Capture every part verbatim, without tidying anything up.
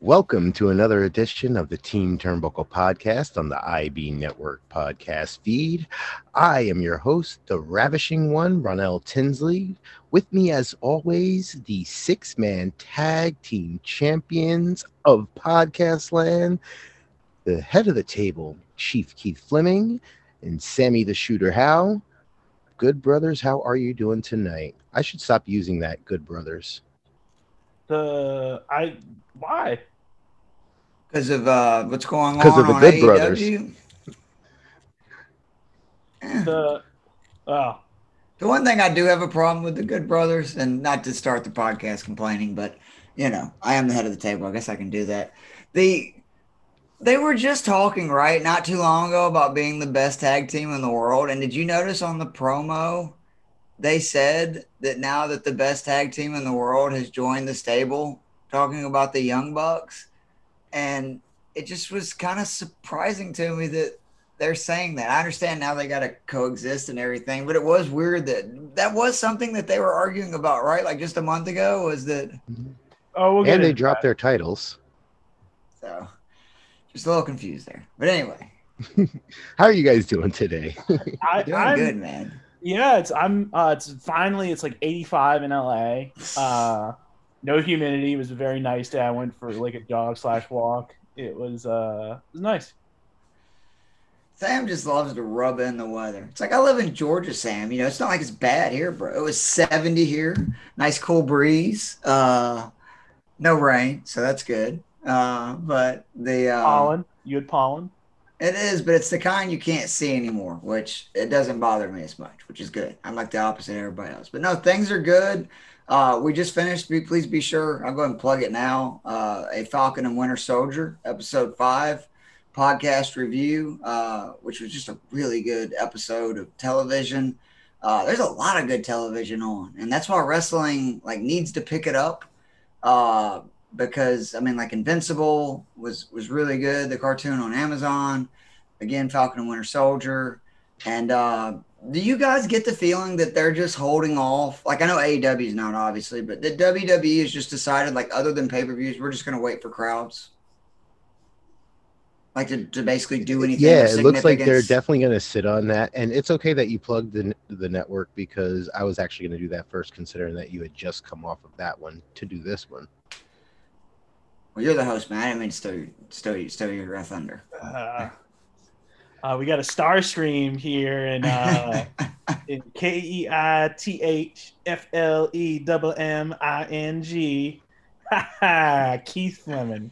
Welcome to another edition of the Team Turnbuckle podcast on the I B Network podcast feed. I am your host, the ravishing one, Ronell Tinsley. With me, as always, the six-man tag team champions of podcast land, the head of the table, Chief Keith Fleming, and Sammy the Shooter Howe. Good brothers, how are you doing tonight? I should stop using that, good brothers. The I why? Because of uh, what's going Because on of the on good brothers. A E W. Eh. The oh The one thing I do have a problem with the Good Brothers, and not to start the podcast complaining, but you know, I am the head of the table. I guess I can do that. The they were just talking right not too long ago about being the best tag team in the world. And did you notice on the promo they said that now that the best tag team in the world has joined the stable, talking about the Young Bucks? And it just was kind of surprising to me that they're saying that. I understand now they got to coexist and everything, but it was weird that that was something that they were arguing about, right? Like just a month ago, was that? oh we'll get And they into dropped that. their titles. So just a little confused there. But anyway, How are you guys doing today? I, doing I'm good, man. yeah. It's I'm uh it's finally it's like eighty-five in L A. Uh, no humidity. It was a very nice day. I went for like a jog slash walk. It was uh it was nice. Sam just loves to rub in the weather. It's like I live in Georgia, Sam. You know, it's not like it's bad here, bro. It was seventy here. Nice cool breeze. Uh, no rain, so that's good. Uh, but the uh, Pollen. You had pollen. it is, but it's the kind you can't see anymore, which it doesn't bother me as much, which is good. I'm like the opposite of everybody else. But no, things are good. Uh, we just finished. Be, please be sure. I'll go ahead and plug it now. Uh, a Falcon and Winter Soldier, episode five, podcast review, uh, which was just a really good episode of television. Uh, there's a lot of good television on, and that's why wrestling like needs to pick it up. Uh, because I mean, like Invincible was was really good. The cartoon on Amazon, again, Falcon and Winter Soldier, and uh, do you guys get the feeling that they're just holding off? Like I know A E W is not obviously, but the W W E has just decided, like other than pay per views, we're just going to wait for crowds, like to, to basically do anything. Yeah, of it looks like they're significance. definitely going to sit on that. And it's okay that you plugged the, the network because I was actually going to do that first, considering that you had just come off of that one to do this one. Well, you're the host, man. I didn't mean to steal, steal, steal your uh, thunder. Uh, uh, we got a star stream here in uh in K E I T H F L E double M I N G. Keith Fleming.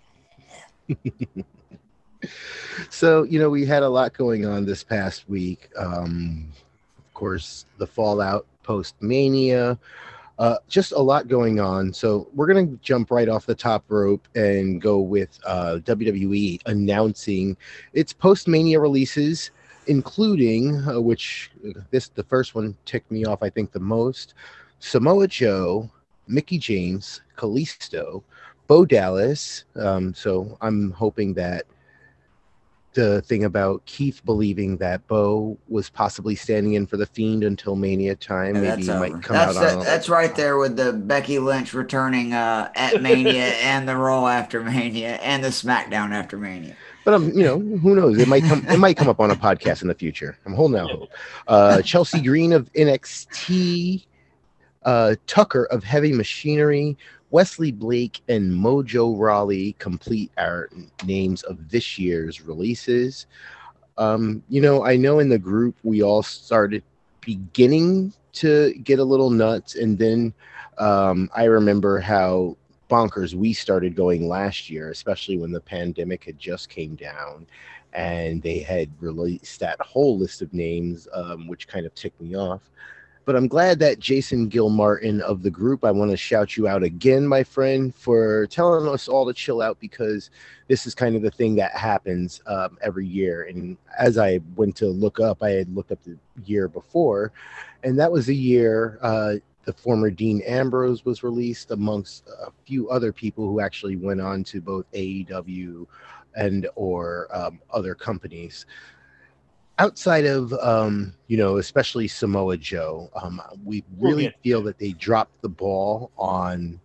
So, you know, we had a lot going on this past week. Um, of course, the fallout post Mania, uh, just a lot going on. So, we're going to jump right off the top rope and go with uh, W W E announcing its post Mania releases, including uh, which uh, this the first one ticked me off, I think, the most Samoa Joe, Mickey James, Kalisto, Bo Dallas. Um, so, I'm hoping that the thing about Keith believing that Bo was possibly standing in for the Fiend until Mania time. Yeah, Maybe that's he over. might come That's out that, on. that's right there with the Becky Lynch returning uh, at Mania and the Raw after Mania and the SmackDown after Mania. But um, you know, who knows? It might come. It might come up on a podcast in the future. I'm holding out hope. Uh, Chelsea Green of N X T, uh, Tucker of Heavy Machinery, Wesley Blake, and Mojo Rawley complete our names of this year's releases. Um, you know, I know in the group we all started beginning to get a little nuts, and then um, I remember how bonkers we started going last year, especially when the pandemic had just came down and they had released that whole list of names, um, which kind of ticked me off. But I'm glad that Jason Gilmartin of the group, I want to shout you out again, my friend, for telling us all to chill out because this is kind of the thing that happens um, every year. And as I went to look up, I had looked up the year before, and that was the year uh, the former Dean Ambrose was released, amongst a few other people who actually went on to both A E W and or um, other companies. Outside of um, you know, especially Samoa Joe, um, we We'll really get feel that they dropped the ball on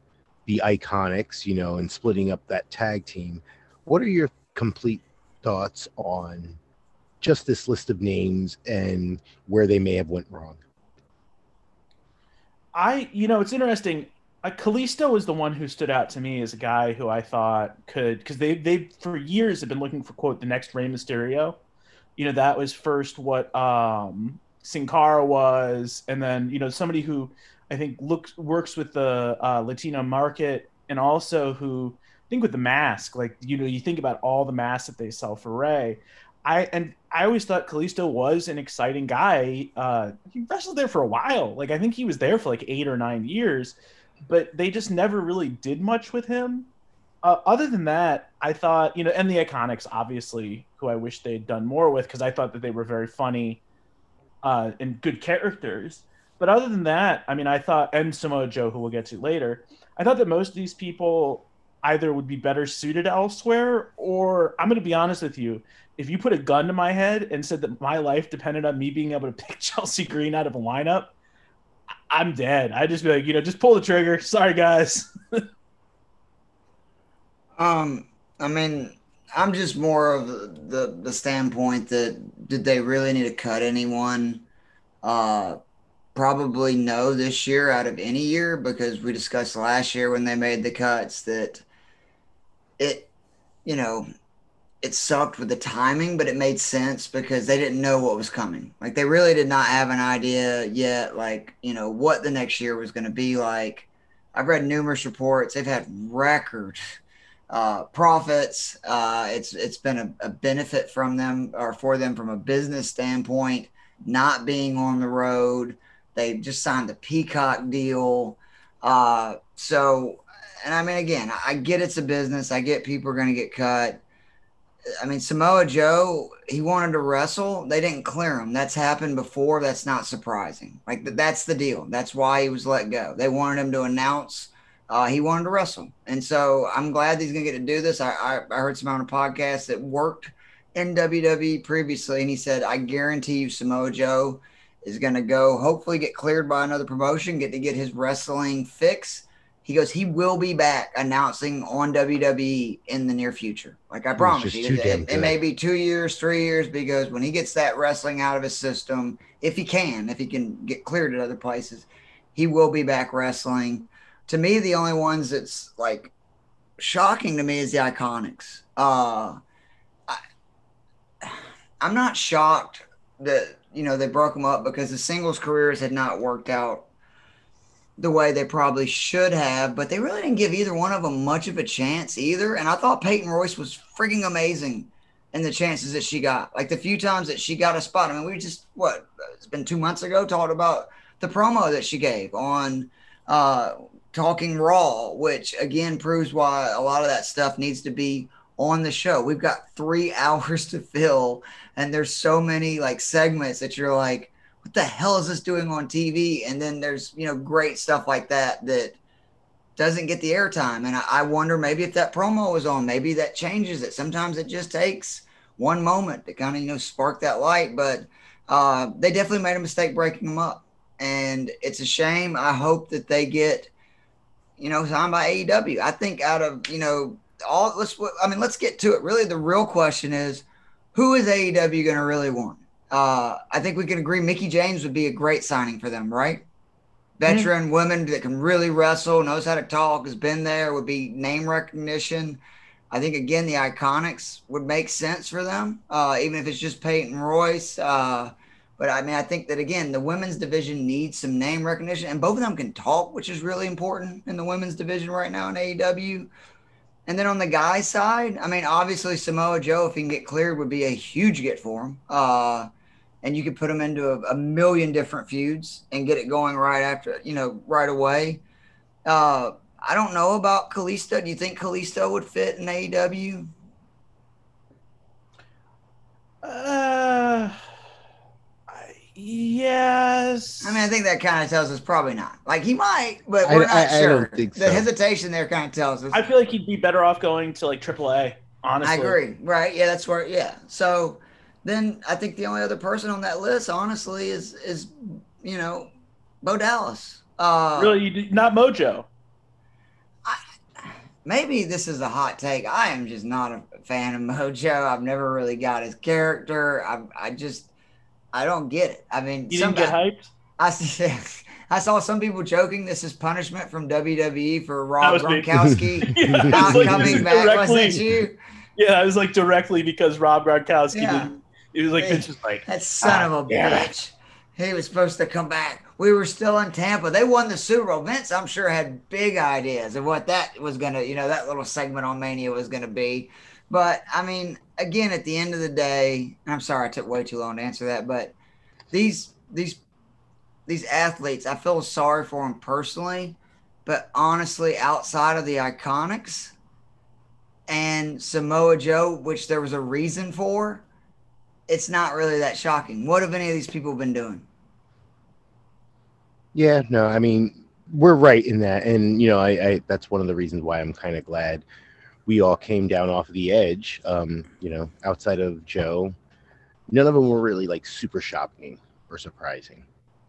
the Iconics, you know, and splitting up that tag team. What are your complete thoughts on just this list of names and where they may have went wrong? I, you know, it's interesting. Uh, Kalisto was the one who stood out to me as a guy who I thought could, because they they for years have been looking for, quote, the next Rey Mysterio. You know, that was first what um, Sin Cara was, and then, you know, somebody who I think looks works with the uh, Latino market, and also who I think with the mask, like, you know, you think about all the masks that they sell for Rey. I and I always thought Kalisto was an exciting guy. Uh, he wrestled there for a while. Like, I think he was there for like eight or nine years, but they just never really did much with him. Uh, other than that, I thought, you know, and the Iconics, obviously, who I wish they'd done more with, because I thought that they were very funny uh, and good characters. But other than that, I mean, I thought, and Samoa Joe, who we'll get to later, I thought that most of these people either would be better suited elsewhere, or I'm going to be honest with you, if you put a gun to my head and said that my life depended on me being able to pick Chelsea Green out of a lineup, I'm dead. I'd just be like, you know, just pull the trigger. Sorry, guys. Um, I mean, I'm just more of the, the the standpoint that did they really need to cut anyone? Uh, probably no this year out of any year, because we discussed last year when they made the cuts that it, you know, it sucked with the timing, but it made sense because they didn't know what was coming. Like, they really did not have an idea yet, like, you know, what the next year was going to be like. I've read numerous reports. They've had record uh, profits. Uh, it's it's been a, a benefit from them, or for them, from a business standpoint, not being on the road. They just signed the Peacock deal. Uh, so, and I mean, again, I get it's a business. I get people are going to get cut. I mean, Samoa Joe, he wanted to wrestle. They didn't clear him. That's happened before. That's not surprising. Like, that's the deal. That's why he was let go. They wanted him to announce uh, he wanted to wrestle. And so I'm glad he's going to get to do this. I, I, I heard some on a podcast that worked in W W E previously, and he said, I guarantee you Samoa Joe is going to go, hopefully get cleared by another promotion, get to get his wrestling fix. He goes, he will be back announcing on W W E in the near future. Like, I promise you, it, it, it may be two years, three years, because when he gets that wrestling out of his system, if he can, if he can get cleared at other places, he will be back wrestling. To me, the only ones that's like shocking to me is the Iconics. Uh, I, I'm not shocked that, you know, they broke them up, because the singles careers had not worked out the way they probably should have, but they really didn't give either one of them much of a chance either. And I thought Peyton Royce was freaking amazing in the chances that she got. Like, the few times that she got a spot. I mean, we just, what, it's been two months ago, talked about the promo that she gave on uh, Talking Raw, which again proves why a lot of that stuff needs to be on the show. We've got three hours to fill, and there's so many like segments that you're like, what the hell is this doing on T V? And then there's, you know, great stuff like that that doesn't get the airtime. And I, I wonder maybe if that promo was on, maybe that changes it. Sometimes it just takes one moment to kind of, you know, spark that light. But uh, they definitely made a mistake breaking them up. And it's a shame. I hope that they get, you know, signed by A E W. I think out of, you know, all, let's, I mean, let's get to it. Really, the real question is, who is A E W going to really want? Uh, I think we can agree Mickie James would be a great signing for them, right? Veteran mm-hmm. woman that can really wrestle, knows how to talk, has been there, would be name recognition. I think, again, the Iconics would make sense for them, uh, even if it's just Peyton Royce. Uh, but, I mean, I think that, again, the women's division needs some name recognition, and both of them can talk, which is really important in the women's division right now in A E W. And then on the guy side, I mean, obviously Samoa Joe, if he can get cleared, would be a huge get for him. Uh, and you could put him into a, a million different feuds and get it going right after, you know, right away. Uh, I don't know about Kalisto. Do you think Kalisto would fit in A E W? Uh, yes. I mean, I think that kind of tells us probably not. Like, he might, but we're I, not I, sure. I don't think so. The hesitation there kind of tells us. I feel like he'd be better off going to like triple A, honestly. I agree. Right. Yeah, that's where, yeah. So then I think the only other person on that list, honestly, is, is you know, Bo Dallas. Uh, really? You did, not Mojo? I, maybe this is a hot take. I am just not a fan of Mojo. I've never really got his character. I I just I don't get it. I mean, You didn't get some hyped? I see. I saw some people joking this is punishment from W W E for That Rob was me. Gronkowski Yeah, I was not like, coming back. Was directly- that you? Yeah, I was like directly because Rob Gronkowski Yeah. didn't. It was like Hey, Vince was like, That son "Ah, of a damn it." bitch. He was supposed to come back. We were still in Tampa. They won the Super Bowl. Vince, I'm sure, had big ideas of what that was going to, you know, that little segment on Mania was going to be. But, I mean, again, at the end of the day, I'm sorry I took way too long to answer that, but these, these, these athletes, I feel sorry for them personally, but honestly, outside of the Iconics and Samoa Joe, which there was a reason for, it's not really that shocking. What have any of these people been doing? Yeah, no, I mean, we're right in that. And, you know, I, I that's one of the reasons why I'm kind of glad we all came down off of the edge. Um, you know, outside of Joe, none of them were really like super shocking or surprising.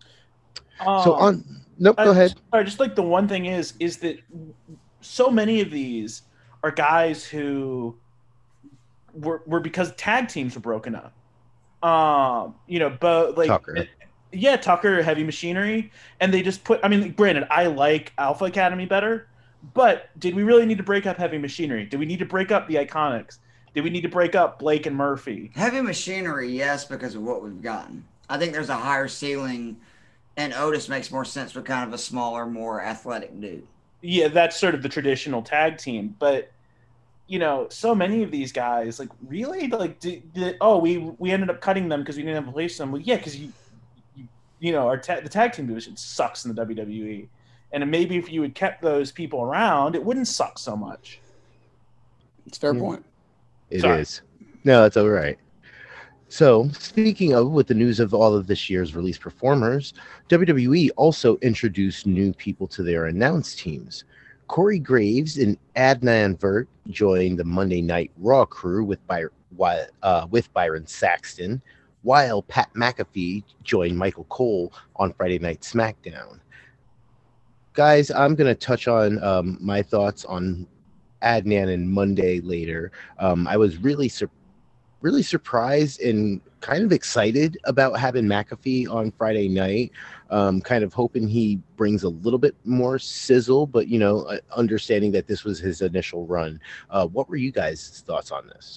So Um, on, nope, I- go ahead. Sorry, just like the one thing is, is that so many of these are guys who were were because tag teams were broken up. Um, you know, but like Tucker. yeah, Tucker, Heavy Machinery, and they just put. I mean, granted, I like Alpha Academy better, but did we really need to break up Heavy Machinery? Did we need to break up the Iconics? Did we need to break up Blake and Murphy? Heavy machinery, yes, because of what we've gotten. I think there's a higher ceiling, and Otis makes more sense with kind of a smaller, more athletic dude. Yeah, that's sort of the traditional tag team, but you know, so many of these guys, like, really, like, did, did, oh, we we ended up cutting them because we didn't have a place for them. Well, yeah, because you, you, you know, our ta- the tag team division sucks in the W W E, and maybe if you had kept those people around, it wouldn't suck so much. It's a fair Yeah. point. It Sorry. is. No, that's all right. So, speaking of, with the news of all of this year's released performers, W W E also introduced new people to their announced teams. Corey Graves and Adnan Vert joined the Monday Night Raw crew with, By- while, uh, with Byron Saxton, while Pat McAfee joined Michael Cole on Friday Night SmackDown. Guys, I'm going to touch on um, my thoughts on Adnan and Monday later. Um, I was really surprised. Really surprised and kind of excited about having McAfee on Friday night. Um, kind of hoping he brings a little bit more sizzle, but you know, uh, understanding that this was his initial run. Uh, what were you guys' thoughts on this?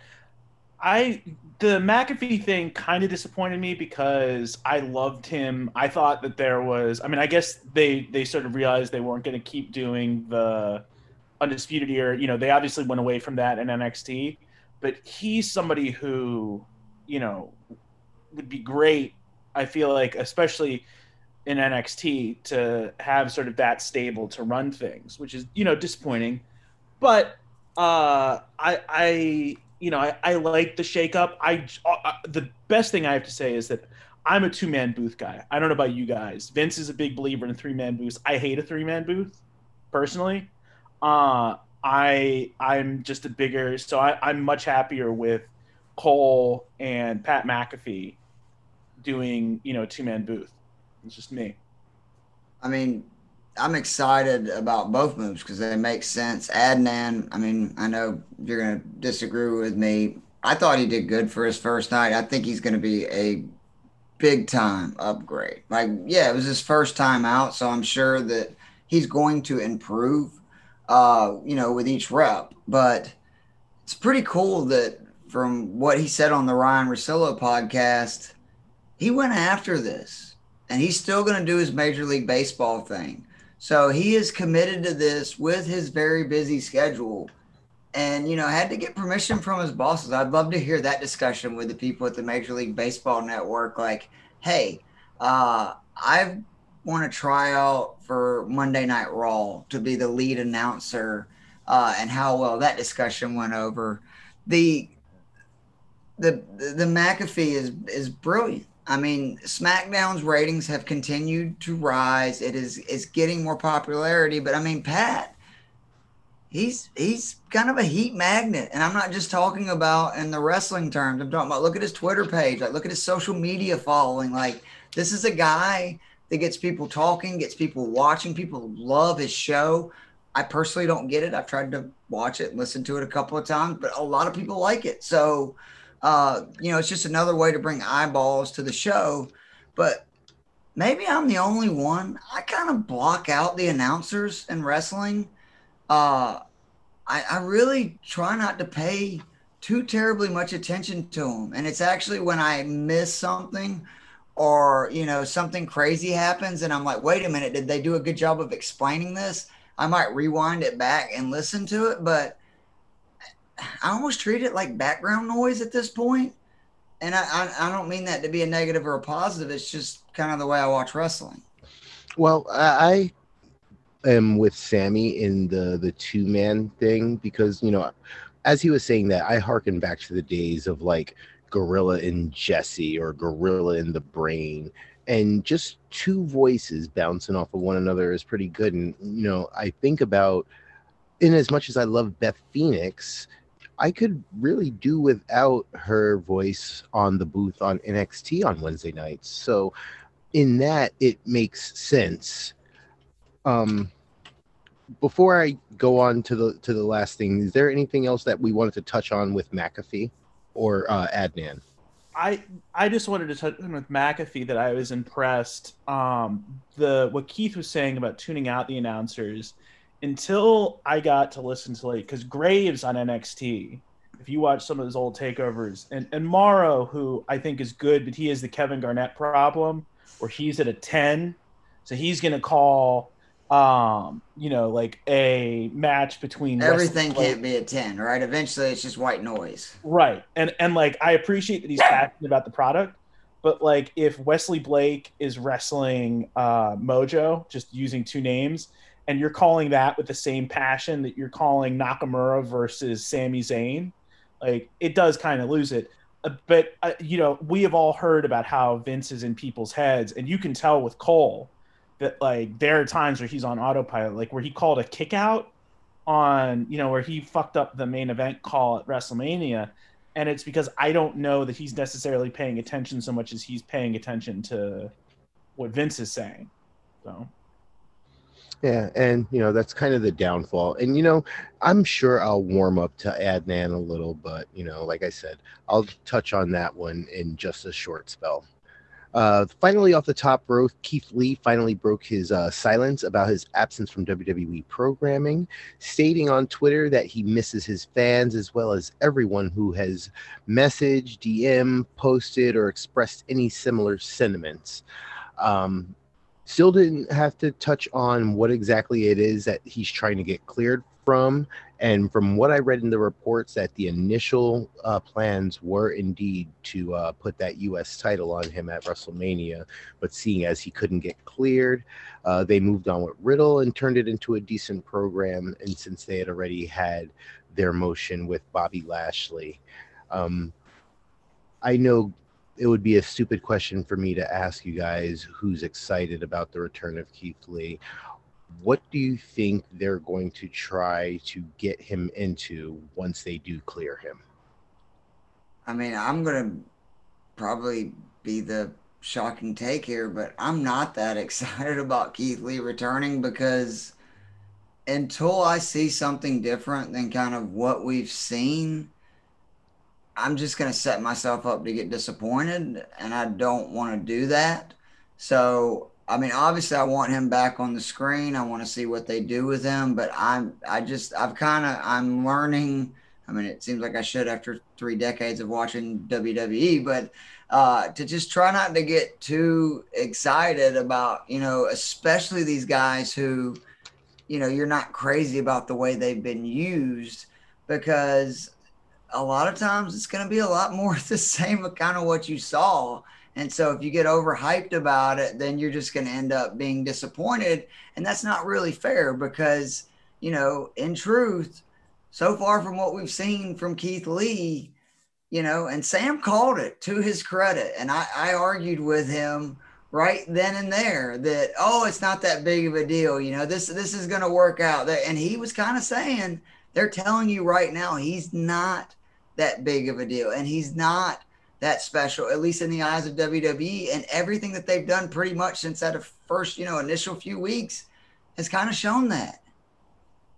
I the McAfee thing kind of disappointed me because I loved him. I thought that there was. I mean, I guess they they sort of realized they weren't going to keep doing the Undisputed Era. You know, they obviously went away from that in N X T. But he's somebody who, you know, would be great, I feel like, especially in N X T, to have sort of that stable to run things, which is, you know, disappointing. But uh, I, I, you know, I, I like the shakeup. I, uh, the best thing I have to say is that I'm a two-man booth guy. I don't know about you guys. Vince is a big believer in three-man booths. I hate a three-man booth, personally. Uh, I I'm just a bigger so I, I'm much happier with Cole and Pat McAfee doing, you know, two man booth. It's just me. I mean, I'm excited about both moves because they make sense. Adnan, I mean, I know you're going to disagree with me. I thought he did good for his first night. I think he's going to be a big time upgrade. Like, yeah, it was his first time out, so I'm sure that he's going to improve. Uh, you know, with each rep. But it's pretty cool that from what he said on the Ryan Russillo podcast, he went after this and he's still going to do his Major League Baseball thing. So he is committed to this with his very busy schedule and, you know, had to get permission from his bosses. I'd love to hear that discussion with the people at the Major League Baseball Network. Like, hey, uh, I've want to try out for Monday Night Raw to be the lead announcer, uh, and how well that discussion went over. The the the McAfee is is brilliant. I mean, SmackDown's ratings have continued to rise. It is is getting more popularity, but I mean, Pat, he's he's kind of a heat magnet, and I'm not just talking about in the wrestling terms. I'm talking about look at his Twitter page, like look at his social media following. Like this is a guy that gets people talking, gets people watching. People love his show. I personally don't get it. I've tried to watch it and listen to it a couple of times, but a lot of people like it. So, uh, you know, it's just another way to bring eyeballs to the show. But maybe I'm the only one. I kind of block out the announcers in wrestling. Uh, I, I really try not to pay too terribly much attention to them. And it's actually when I miss something or, you know, something crazy happens and I'm like, wait a minute, did they do a good job of explaining this? I might rewind it back and listen to it, but I almost treat it like background noise at this point. And I, I, I don't mean that to be a negative or a positive. It's just kind of the way I watch wrestling. Well, I am with Sammy in the the two man thing because, you know, as he was saying that, I hearken back to the days of like Gorilla and Jesse or Gorilla and the Brain, and just two voices bouncing off of one another is pretty good. And, you know, I think about, in as much as I love Beth Phoenix, I could really do without her voice on the booth on N X T on Wednesday nights. So in that, it makes sense. Um, before I go on to the to the last thing, is there anything else that we wanted to touch on with McAfee or uh, Adnan? I I just wanted to touch on with McAfee that I was impressed. Um, the what Keith was saying about tuning out the announcers, until I got to listen to like because Graves on N X T, if you watch some of his old takeovers, and and Morrow, who I think is good, but he has the Kevin Garnett problem where he's at a ten, so he's gonna call. Um, you know, like a match between everything can't be a ten, right? Eventually, it's just white noise, right? And and like I appreciate that he's passionate about the product, but like if Wesley Blake is wrestling uh, Mojo, just using two names, and you're calling that with the same passion that you're calling Nakamura versus Sami Zayn, like it does kind of lose it. Uh, but uh, you know, we have all heard about how Vince is in people's heads, and you can tell with Cole that like there are times where he's on autopilot, like where he called a kick out on, you know, where he fucked up the main event call at WrestleMania. And it's because I don't know that he's necessarily paying attention so much as he's paying attention to what Vince is saying. So. Yeah, and, you know, that's kind of the downfall. And, you know, I'm sure I'll warm up to Adnan a little, but, you know, like I said, I'll touch on that one in just a short spell. Uh, finally, off the top rope, Keith Lee finally broke his uh, silence about his absence from W W E programming, stating on Twitter that he misses his fans as well as everyone who has messaged, D M, posted, or expressed any similar sentiments. Um, still didn't have to touch on what exactly it is that he's trying to get cleared from. And from what I read in the reports, that the initial uh, plans were indeed to uh, put that U S title on him at WrestleMania. But seeing as he couldn't get cleared, uh, they moved on with Riddle and turned it into a decent program. And since they had already had their motion with Bobby Lashley, um, I know it would be a stupid question for me to ask you guys who's excited about the return of Keith Lee. What do you think they're going to try to get him into once they do clear him? I mean, I'm going to probably be the shocking take here, but I'm not that excited about Keith Lee returning because until I see something different than kind of what we've seen, I'm just going to set myself up to get disappointed, and I don't want to do that. So, I mean, obviously I want him back on the screen. I want to see what they do with him, but I'm, I just, I've kind of, I'm learning. I mean, it seems like I should after three decades of watching W W E, but uh, to just try not to get too excited about, you know, especially these guys who, you know, you're not crazy about the way they've been used, because a lot of times it's going to be a lot more the same of kind of what you saw. And so if you get overhyped about it, then you're just going to end up being disappointed. And that's not really fair because, you know, in truth, so far from what we've seen from Keith Lee, you know, and Sam called it to his credit. And I, I argued with him right then and there that, oh, it's not that big of a deal. You know, this, this is going to work out. And he was kind of saying, they're telling you right now, he's not that big of a deal. And he's not that special, at least in the eyes of W W E, and everything that they've done pretty much since that first, you know, initial few weeks has kind of shown that.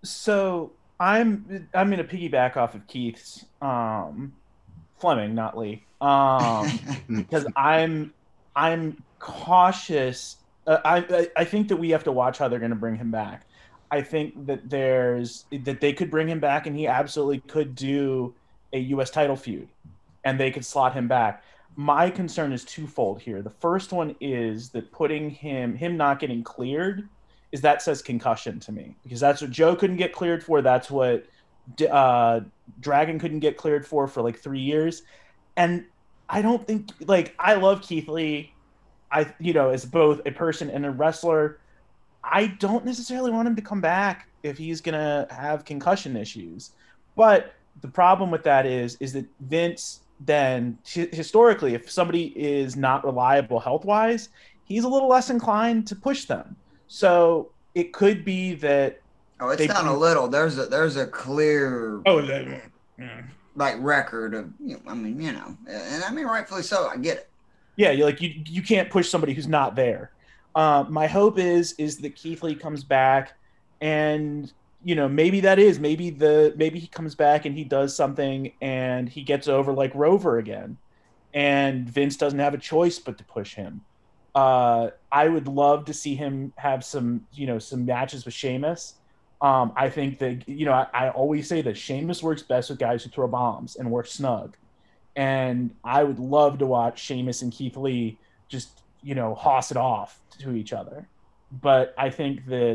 So I'm I'm gonna piggyback off of Keith's um, Fleming, not Lee, um, because I'm I'm cautious. Uh, I I I think that we have to watch how they're gonna bring him back. I think that there's that they could bring him back, and he absolutely could do a U S title feud, and they could slot him back. My concern is twofold here. The first one is that putting him him not getting cleared is that says concussion to me, because that's what Joe couldn't get cleared for. That's what uh, Dragon couldn't get cleared for for like three years. And I don't think, like, I love Keith Lee. I, you know, as both a person and a wrestler. I don't necessarily want him to come back if he's gonna have concussion issues. But the problem with that is, is that Vince then historically, if somebody is not reliable health wise, he's a little less inclined to push them. So it could be that. Oh, it's not a little. There's a there's a clear. Oh, that, yeah. Like record of. You know, I mean, you know, and I mean, rightfully so. I get it. Yeah, you like you you can't push somebody who's not there. Uh, my hope is is that Keith Lee comes back, and you know maybe that is maybe the maybe he comes back and he does something and he gets over like Rover again, and Vince doesn't have a choice but to push him. Uh, I would love to see him have some you know some matches with Sheamus. Um, I think that you know I, I always say that Sheamus works best with guys who throw bombs and work snug, and I would love to watch Sheamus and Keith Lee just you know hoss it off to each other. But I think that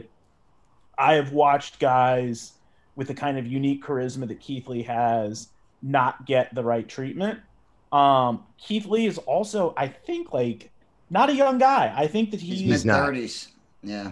I have watched guys with the kind of unique charisma that Keith Lee has not get the right treatment. Um, Keith Lee is also, I think, like not a young guy. I think that he's, he's mid thirties. Yeah.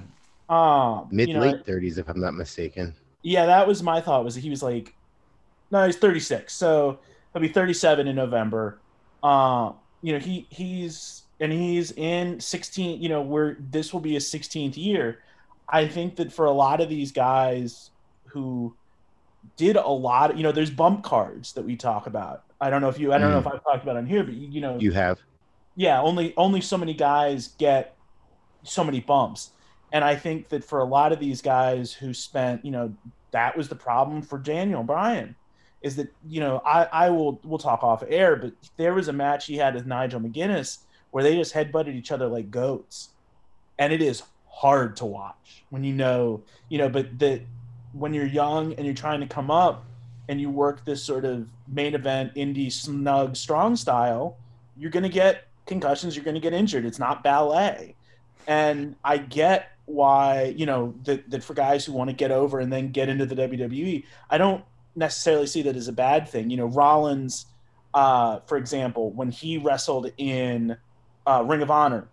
Um, mid you know, late thirties, if I'm not mistaken. Yeah, that was my thought. Was that he was like, no, he's thirty-six, so he'll be thirty-seven in November. Uh, you know, he he's and he's in sixteen. You know, where this will be his sixteenth year. I think that for a lot of these guys who did a lot, you know, there's bump cards that we talk about. I don't know if you, I don't mm. know if I've talked about on here, but you know, you have. Yeah, only only so many guys get so many bumps. And I think that for a lot of these guys who spent, you know, that was the problem for Daniel Bryan, is that, you know, I, I will we'll talk off air, but there was a match he had with Nigel McGuinness where they just headbutted each other like goats. And it is hard to watch when you know, you know, but that when you're young and you're trying to come up and you work this sort of main event, indie, snug, strong style, you're going to get concussions, you're going to get injured. It's not ballet. And I get why, you know, that, that for guys who want to get over and then get into the W W E, I don't necessarily see that as a bad thing. You know, Rollins, uh, for example, when he wrestled in uh, Ring of Honor,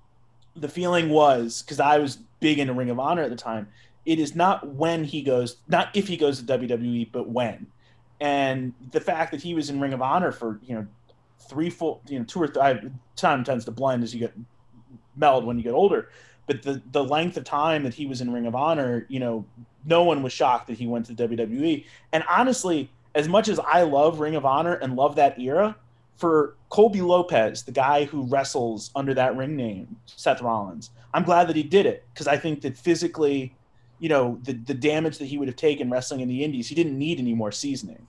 the feeling was, because I was big into Ring of Honor at the time, it is not when he goes, not if he goes to W W E, but when. And the fact that he was in Ring of Honor for, you know, three full, you know, two or three, time tends to blend as you get meld when you get older. But the, the length of time that he was in Ring of Honor, you know, no one was shocked that he went to W W E. And honestly, as much as I love Ring of Honor and love that era, for Colby Lopez, the guy who wrestles under that ring name, Seth Rollins, I'm glad that he did it, because I think that physically, you know, the, the damage that he would have taken wrestling in the Indies, he didn't need any more seasoning.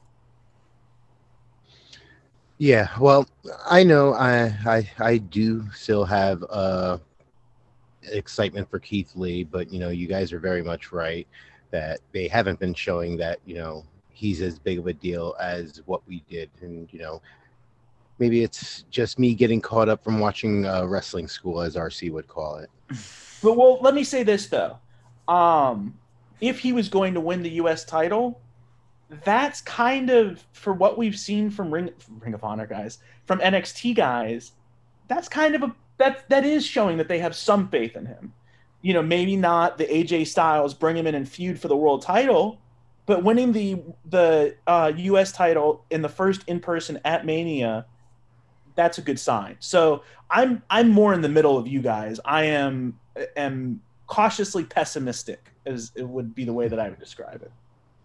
Yeah, well, I know I I, I do still have uh, excitement for Keith Lee, but, you know, you guys are very much right that they haven't been showing that, you know, he's as big of a deal as what we did. And, you know, maybe it's just me getting caught up from watching uh, wrestling school, as R C would call it. But, well, let me say this, though. Um, if he was going to win the U S title, that's kind of, for what we've seen from Ring, Ring of Honor guys, from N X T guys, that's kind of a, that, that is showing that they have some faith in him. You know, maybe not the A J Styles, bring him in and feud for the world title, but winning the, the uh, U S title in the first in-person at Mania, that's a good sign. So I'm I'm more in the middle of you guys. I am am cautiously pessimistic, as it would be the way that I would describe it.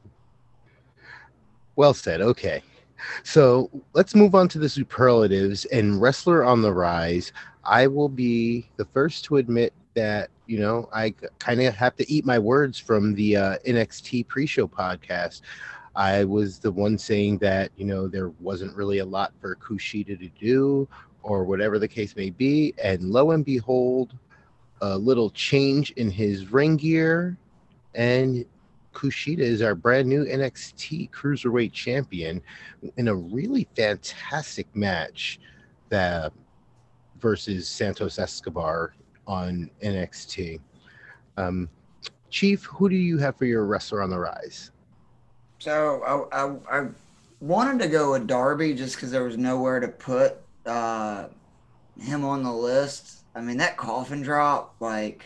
Well said. Okay. So let's move on to the superlatives and wrestler on the rise. I will be the first to admit that, you know, I kind of have to eat my words from the uh, N X T pre-show podcast. I was the one saying that, you know, there wasn't really a lot for Kushida to do or whatever the case may be. And lo and behold, a little change in his ring gear, and Kushida is our brand new N X T Cruiserweight Champion in a really fantastic match that versus Santos Escobar on N X T. Um, Chief, who do you have for your Wrestler on the Rise? So I, I, I wanted to go with Darby just because there was nowhere to put uh, him on the list. I mean, that coffin drop, like,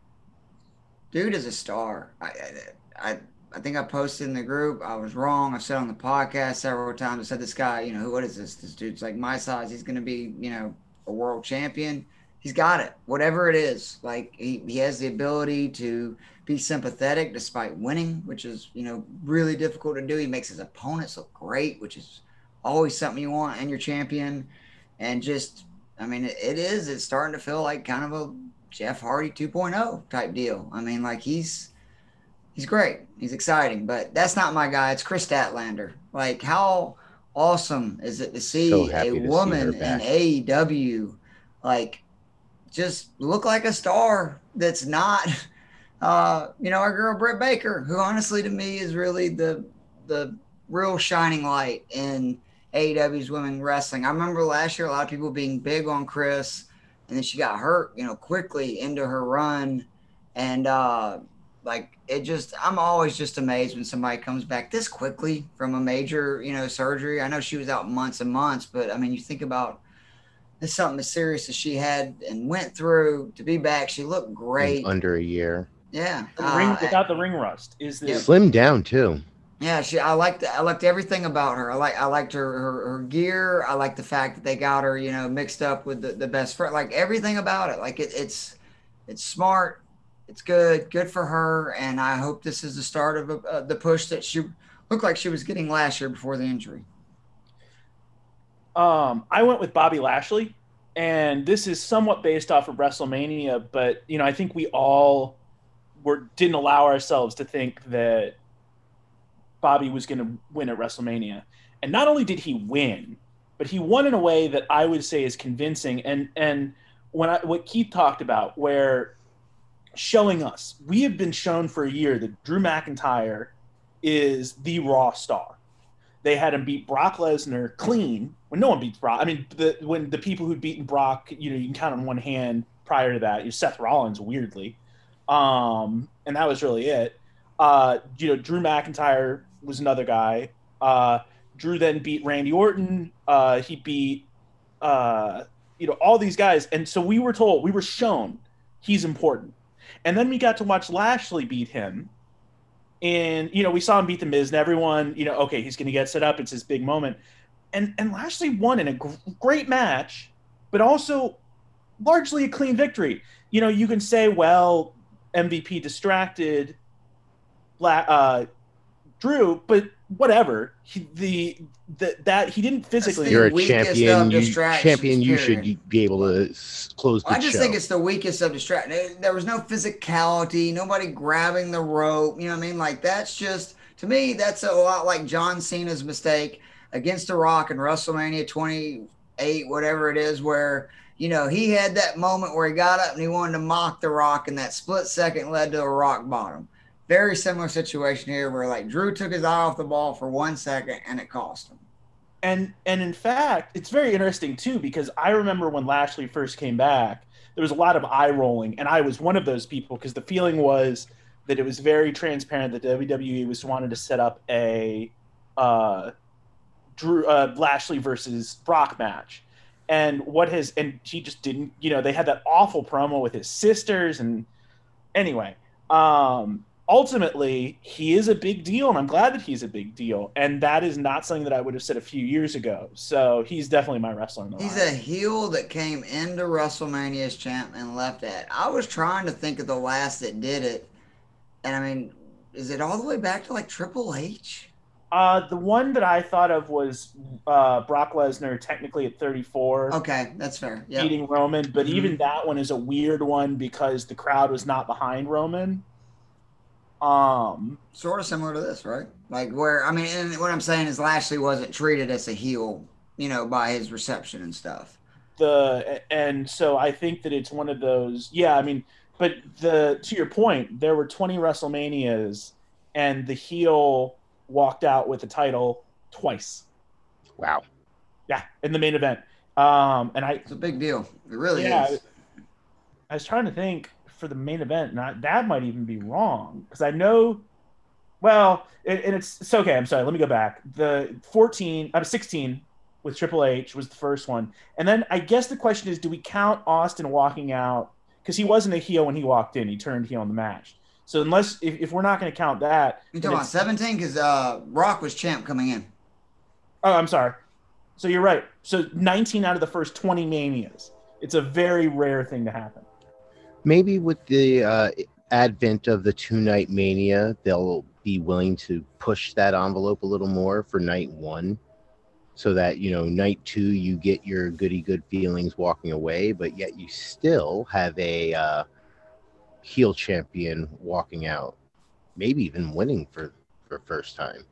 dude is a star. I, I, I think I posted in the group. I was wrong. I've said on the podcast several times. I said this guy, you know, what is this? This dude's like my size. He's going to be, you know, a world champion. He's got it. Whatever it is, like he, he has the ability to be sympathetic despite winning, which is, you know, really difficult to do. He makes his opponents look great, which is always something you want in your champion. And just, I mean, it, it is. It's starting to feel like kind of a Jeff Hardy two point oh type deal. I mean, like he's he's great. He's exciting, but that's not my guy. It's Chris Statlander. Like, how awesome is it to see So a happy to see woman her in back. A E W like just look like a star that's not, uh, you know, our girl Britt Baker, who honestly to me is really the the real shining light in A E W's women wrestling. I remember last year a lot of people being big on Chris, and then she got hurt, you know, quickly into her run, and uh, like it just, I'm always just amazed when somebody comes back this quickly from a major, you know, surgery. I know she was out months and months, but I mean, you think about it's something as serious as she had and went through to be back. She looked great. In under a year. Yeah. The ring, Uh, without the ring rust is the Slimmed down too. Yeah, she. I liked. I liked everything about her. I like. I liked her, her. Her gear. I liked the fact that they got her, you know, mixed up with the, the best friend. Like everything about it. Like it, it's, it's smart. It's good. Good for her. And I hope this is the start of a, uh, the push that she looked like she was getting last year before the injury. Um, I went with Bobby Lashley, and this is somewhat based off of WrestleMania, but you know, I think we all were didn't allow ourselves to think that Bobby was going to win at WrestleMania. And not only did he win, but he won in a way that I would say is convincing. And and when I, what Keith talked about, where showing us, we have been shown for a year that Drew McIntyre is the Raw star. They had him beat Brock Lesnar clean when no one beats Brock. I mean, the, when the people who'd beaten Brock, you know, you can count on one hand prior to that. You know, Seth Rollins, weirdly. Um, and that was really it. Uh, you know, Drew McIntyre was another guy. Uh, Drew then beat Randy Orton. Uh, he beat, uh, you know, all these guys. And so we were told, we were shown he's important. And then we got to watch Lashley beat him. And, you know, we saw him beat The Miz, and everyone, you know, okay, he's going to get set up. It's his big moment. And and Lashley won in a gr- great match, but also largely a clean victory. You know, you can say, well, M V P distracted uh, Drew, but whatever. He, the, the that he didn't physically. You're a weakest champion. of You, distractions, champion. You period. should be able to s- close the I just show. think it's the weakest of distraction. There was no physicality, nobody grabbing the rope. You know what I mean? Like that's just, to me, that's a lot like John Cena's mistake against The Rock in WrestleMania twenty-eight, whatever it is, where, you know, he had that moment where he got up and he wanted to mock The Rock, and that split second led to a rock bottom. Very similar situation here where like Drew took his eye off the ball for one second and it cost him. And and in fact, it's very interesting too, because I remember when Lashley first came back, there was a lot of eye rolling, and I was one of those people because the feeling was that it was very transparent that W W E was wanted to set up a uh, Drew uh, Lashley versus Brock match, and what has and he just didn't. You know, they had that awful promo with his sisters, and anyway. Um, Ultimately, he is a big deal, and I'm glad that he's a big deal. And that is not something that I would have said a few years ago. So he's definitely my wrestler in the He's line. a heel that came into WrestleMania as champ and left at. I was trying to think of the last that did it. And I mean, is it all the way back to like Triple H? Uh, the one that I thought of was uh, Brock Lesnar, technically at thirty-four, Okay, that's fair. Yeah. beating Roman, but Mhm. even that one is a weird one because the crowd was not behind Roman. Um, Sort of similar to this, right? Like where I mean, and what I'm saying is Lashley wasn't treated as a heel, you know, by his reception and stuff. the and so I think that it's one of those. Yeah, I mean, but the to your point, there were twenty WrestleManias, and the heel walked out with the title twice. Wow. Yeah, in the main event. Um, and I It's a big deal. It really yeah, is. I was trying to think for the main event, and I, that might even be wrong because I know. Well, it, and it's, it's okay. I'm sorry. Let me go back. The fourteen, I'm sixteen with Triple H was the first one, and then I guess the question is, do we count Austin walking out because he wasn't a heel when he walked in? He turned heel in the match. So unless if, if we're not going to count that, You then talking about it's- seventeen? Because uh, Rock was champ coming in. oh, I'm sorry. So you're right. So nineteen out of the first twenty manias. It's a very rare thing to happen. Maybe with the uh, advent of the two night mania, they'll be willing to push that envelope a little more for night one, so that you know night two you get your goody good feelings walking away, but yet you still have a uh, heel champion walking out, maybe even winning for for first time.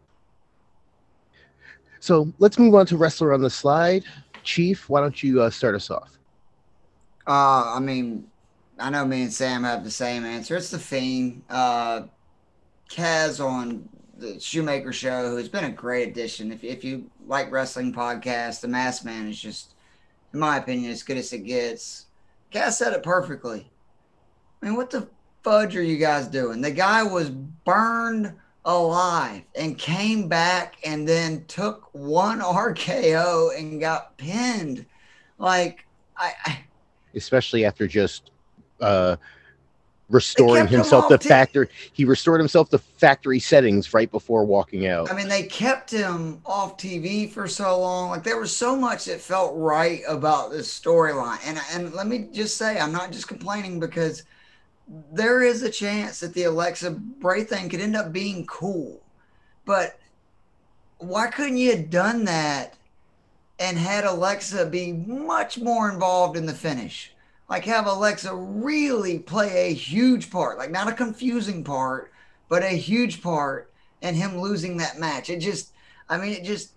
So let's move on to wrestler on the slide. Chief, why don't you uh, start us off? Uh, I mean, I know me and Sam have the same answer. It's the Fiend. Uh, Kaz on the Shoemaker Show, who has been a great addition. If if you like wrestling podcasts, the Masked Man is just, in my opinion, as good as it gets. Kaz said it perfectly. I mean, what the fudge are you guys doing? The guy was burned alive and came back and then took one R K O and got pinned. Like, I, I Especially after just uh, restoring kept him himself to off t- factory. He restored himself to factory settings right before walking out. I mean, they kept him off T V for so long. Like, there was so much that felt right about this storyline. And and let me just say, I'm not just complaining because there is a chance that the Alexa Bray thing could end up being cool. But why couldn't you have done that and had Alexa be much more involved in the finish? Like, have Alexa really play a huge part, like not a confusing part, but a huge part in him losing that match. It just, I mean, it just,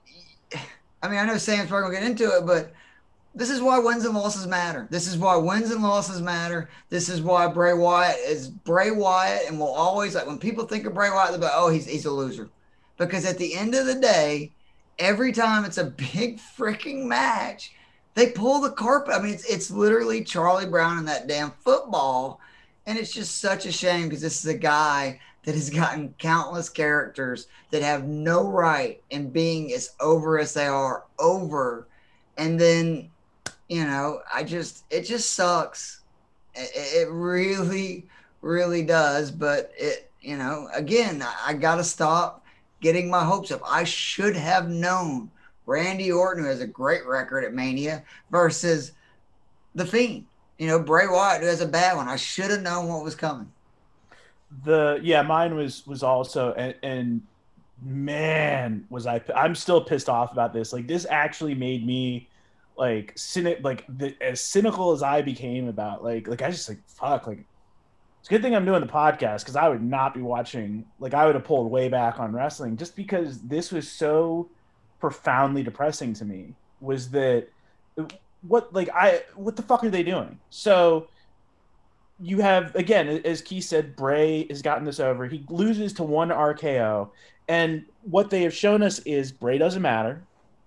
I mean, I know Sam's probably gonna get into it, but this is why wins and losses matter. This is why wins and losses matter. This is why Bray Wyatt is Bray Wyatt, and will always, like, when people think of Bray Wyatt, they're like, oh, he's he's a loser. Because at the end of the day, every time it's a big freaking match, they pull the carpet. I mean, it's it's literally Charlie Brown and that damn football, and it's just such a shame because this is a guy that has gotten countless characters that have no right in being as over as they are over, and then. You know, I just, it just sucks. It, it really, really does. But it, you know, again, I, I got to stop getting my hopes up. I should have known Randy Orton, who has a great record at Mania, versus The Fiend. You know, Bray Wyatt, who has a bad one. I should have known what was coming. The, yeah, mine was, was also, and, and man, was I, I'm still pissed off about this. Like, this actually made me, like cynic, like the, as cynical as I became about like like I just like fuck like it's a good thing I'm doing the podcast because I would not be watching, like I would have pulled way back on wrestling just because this was so profoundly depressing to me. Was that what like I what the fuck are they doing? So you have, again, as Keith said, Bray has gotten this over. He loses to one R K O, and what they have shown us is Bray doesn't matter.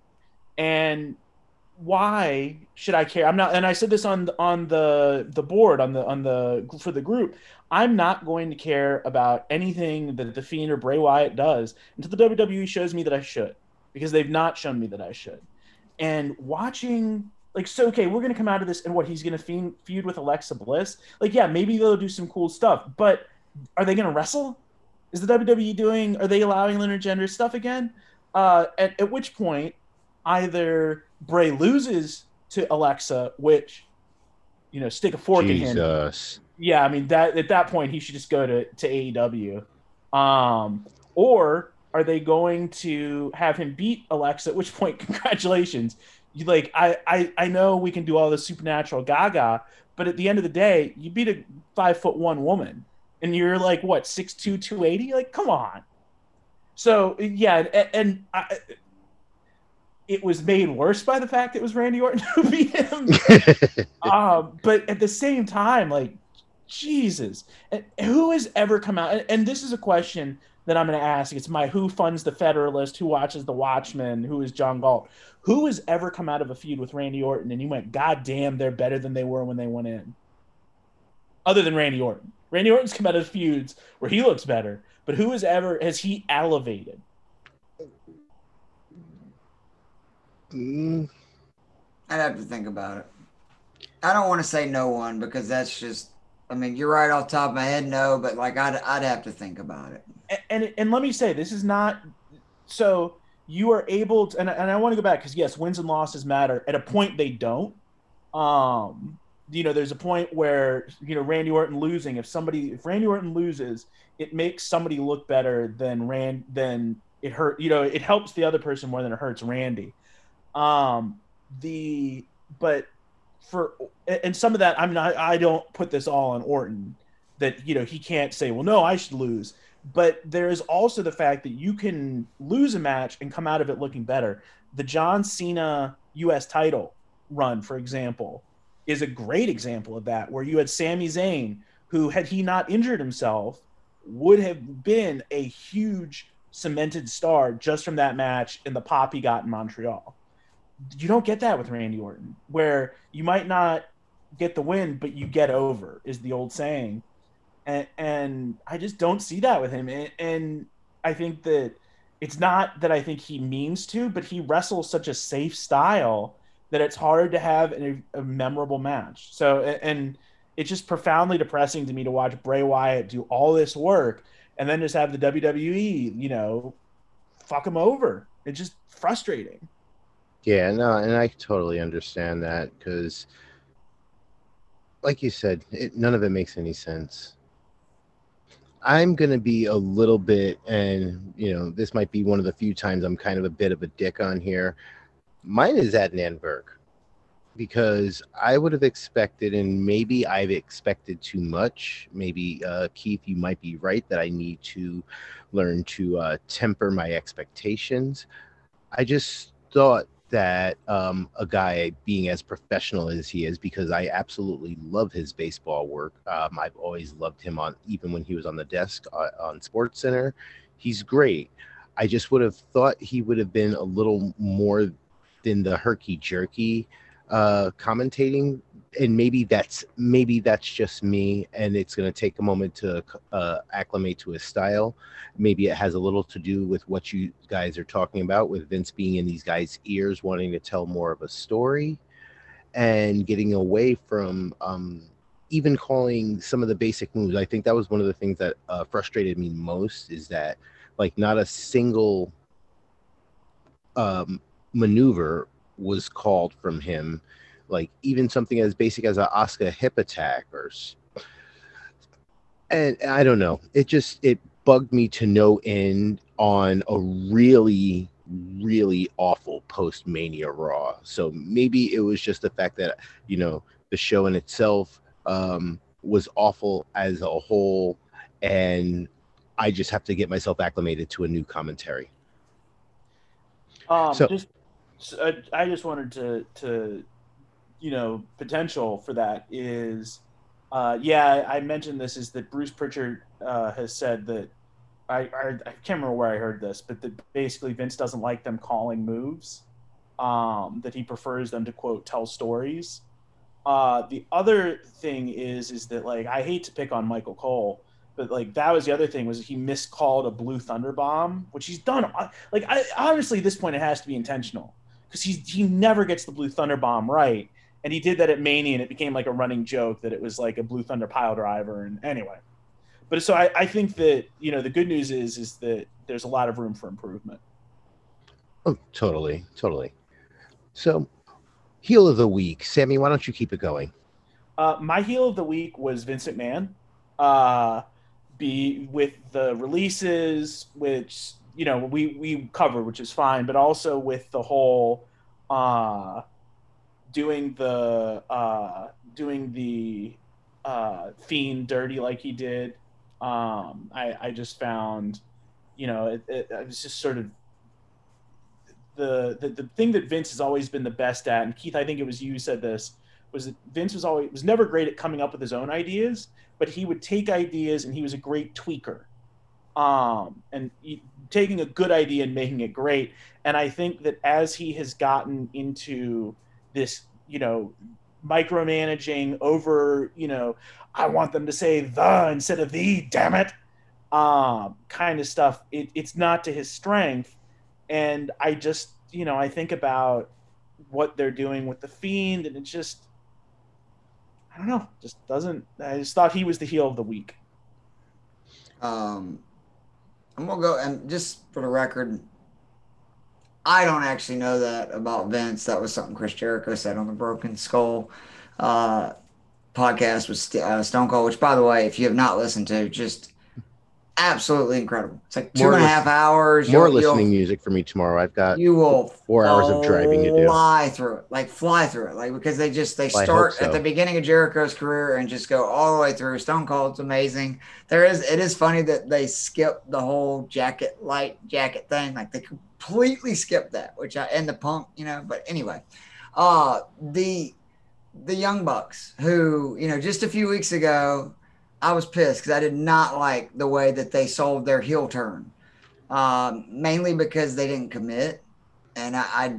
And why should I care? I'm not, and I said this on on the the board on the on the for the group. I'm not going to care about anything that the Fiend or Bray Wyatt does until the W W E shows me that I should, because they've not shown me that I should. And watching, like, so okay, we're gonna come out of this, and what, he's gonna feud, feud with Alexa Bliss? Like, yeah, maybe they'll do some cool stuff, but are they gonna wrestle? Is the W W E doing? Are they allowing intergender stuff again? Uh, at at which point, either Bray loses to Alexa, which, you know, stick a fork Jesus. in him. Yeah, I mean, that at that point he should just go to, to A E W. Um, or are they going to have him beat Alexa? At which point, congratulations. You like I, I I know we can do all this supernatural gaga, but at the end of the day, you beat a five foot one woman, and you're like what six two, two eighty? Like, come on. So yeah, and, and I, it was made worse by the fact it was Randy Orton who beat him. um, but at the same time, like, Jesus, who has ever come out? And, and this is a question that I'm going to ask. It's my who funds the Federalist, who watches the Watchmen, who is John Galt. Who has ever come out of a feud with Randy Orton and you went, God damn, they're better than they were when they went in? Other than Randy Orton. Randy Orton's come out of feuds where he looks better, but who has ever, has he elevated? I'd have to think about it. I don't want to say no one because that's just, I mean, you're right off the top of my head, no, but like I'd, I'd have to think about it. And, and, and let me say, this is not, so you are able to, and, and I want to go back because yes, wins and losses matter. At a point they don't. Um, you know, there's a point where, you know, Randy Orton losing, if somebody, if Randy Orton loses, it makes somebody look better than Rand, than it hurt, you know, it helps the other person more than it hurts Randy. Um, the, but for, and some of that, I'm not, I don't put this all on Orton that, you know, he can't say, well, no, I should lose. But there is also the fact that you can lose a match and come out of it looking better. The John Cena U S title run, for example, is a great example of that, where you had Sami Zayn, who, had he not injured himself, would have been a huge cemented star just from that match and the pop he got in Montreal. You don't get that with Randy Orton, where you might not get the win, but you get over, is the old saying. And, and I just don't see that with him. And, and I think that it's not that I think he means to, but he wrestles such a safe style that it's hard to have a, a memorable match. So, and it's just profoundly depressing to me to watch Bray Wyatt do all this work and then just have the W W E, you know, fuck him over. It's just frustrating. Yeah, no, and I totally understand that because, like you said, it, none of it makes any sense. I'm going to be a little bit, and, you know, this might be one of the few times I'm kind of a bit of a dick on here. Mine is Adnan Burke, because I would have expected, and maybe I've expected too much. Maybe, uh, Keith, you might be right that I need to learn to uh, temper my expectations. I just thought that um, a guy being as professional as he is, because I absolutely love his baseball work. Um, I've always loved him on, even when he was on the desk uh, on SportsCenter. He's great. I just would have thought he would have been a little more than the herky jerky uh, commentating. And maybe that's, maybe that's just me, and it's going to take a moment to uh, acclimate to his style. Maybe it has a little to do with what you guys are talking about, with Vince being in these guys' ears, wanting to tell more of a story and getting away from um, even calling some of the basic moves. I think that was one of the things that uh, frustrated me most, is that, like, not a single um, maneuver was called from him. Like, even something as basic as an Asuka hip attack, or, and I don't know. It just, it bugged me to no end on a really, really awful post-Mania Raw. So maybe it was just the fact that, you know, the show in itself um, was awful as a whole, and I just have to get myself acclimated to a new commentary. Um, so, just, so I just wanted to, to, you know, potential for that is, uh, yeah, I mentioned this, is that Bruce Pritchard uh, has said that, I, I I can't remember where I heard this, but that basically Vince doesn't like them calling moves, um, that he prefers them to, quote, tell stories. Uh, the other thing is, is that, like, I hate to pick on Michael Cole, but, like, that was the other thing, was he miscalled a Blue Thunder Bomb, which he's done. Like, I honestly, at this point, it has to be intentional, because he's he never gets the Blue Thunder Bomb right. And he did that at Mania, and it became like a running joke that it was like a Blue Thunder pile driver. And anyway, but so I, I think that, you know, the good news is, is that there's a lot of room for improvement. Oh, totally. Totally. So, heel of the week, Sammy, why don't you keep it going? Uh, my heel of the week was Vince McMahon. Uh, be with the releases, which, you know, we we covered, which is fine, but also with the whole uh, doing the uh, doing the uh, Fiend dirty like he did. Um, I I just found, you know, it, it, it was just sort of the, the the thing that Vince has always been the best at, and Keith, I think it was you who said this, was that Vince was always was never great at coming up with his own ideas, but he would take ideas and he was a great tweaker, um, and he, taking a good idea and making it great. And I think that as he has gotten into this, you know, micromanaging over, you know, I want them to say the instead of the, damn it, um, kind of stuff. It, it's not to his strength. And I just, you know, I think about what they're doing with the Fiend, and it just, I don't know, just doesn't. I just thought he was the heel of the week. Um, I'm gonna go, and just for the record, I don't actually know that about Vince. That was something Chris Jericho said on the Broken Skull uh, podcast with St- uh, Stone Cold. Which, by the way, if you have not listened to, just absolutely incredible. It's like two More and a listen- half hours. More You'll- listening you'll- music for me tomorrow. I've got You will four hours of driving to do. Fly through it, like fly through it, like because they just they Well, I start hope so. at the beginning of Jericho's career and just go all the way through. Stone Cold's amazing. There is it is funny that they skip the whole jacket light jacket thing, like they completely skip that, which I and the Punk, you know. But anyway, uh, the the Young Bucks, who you know, just a few weeks ago, I was pissed because I did not like the way that they sold their heel turn. Um, mainly because they didn't commit, and I, I,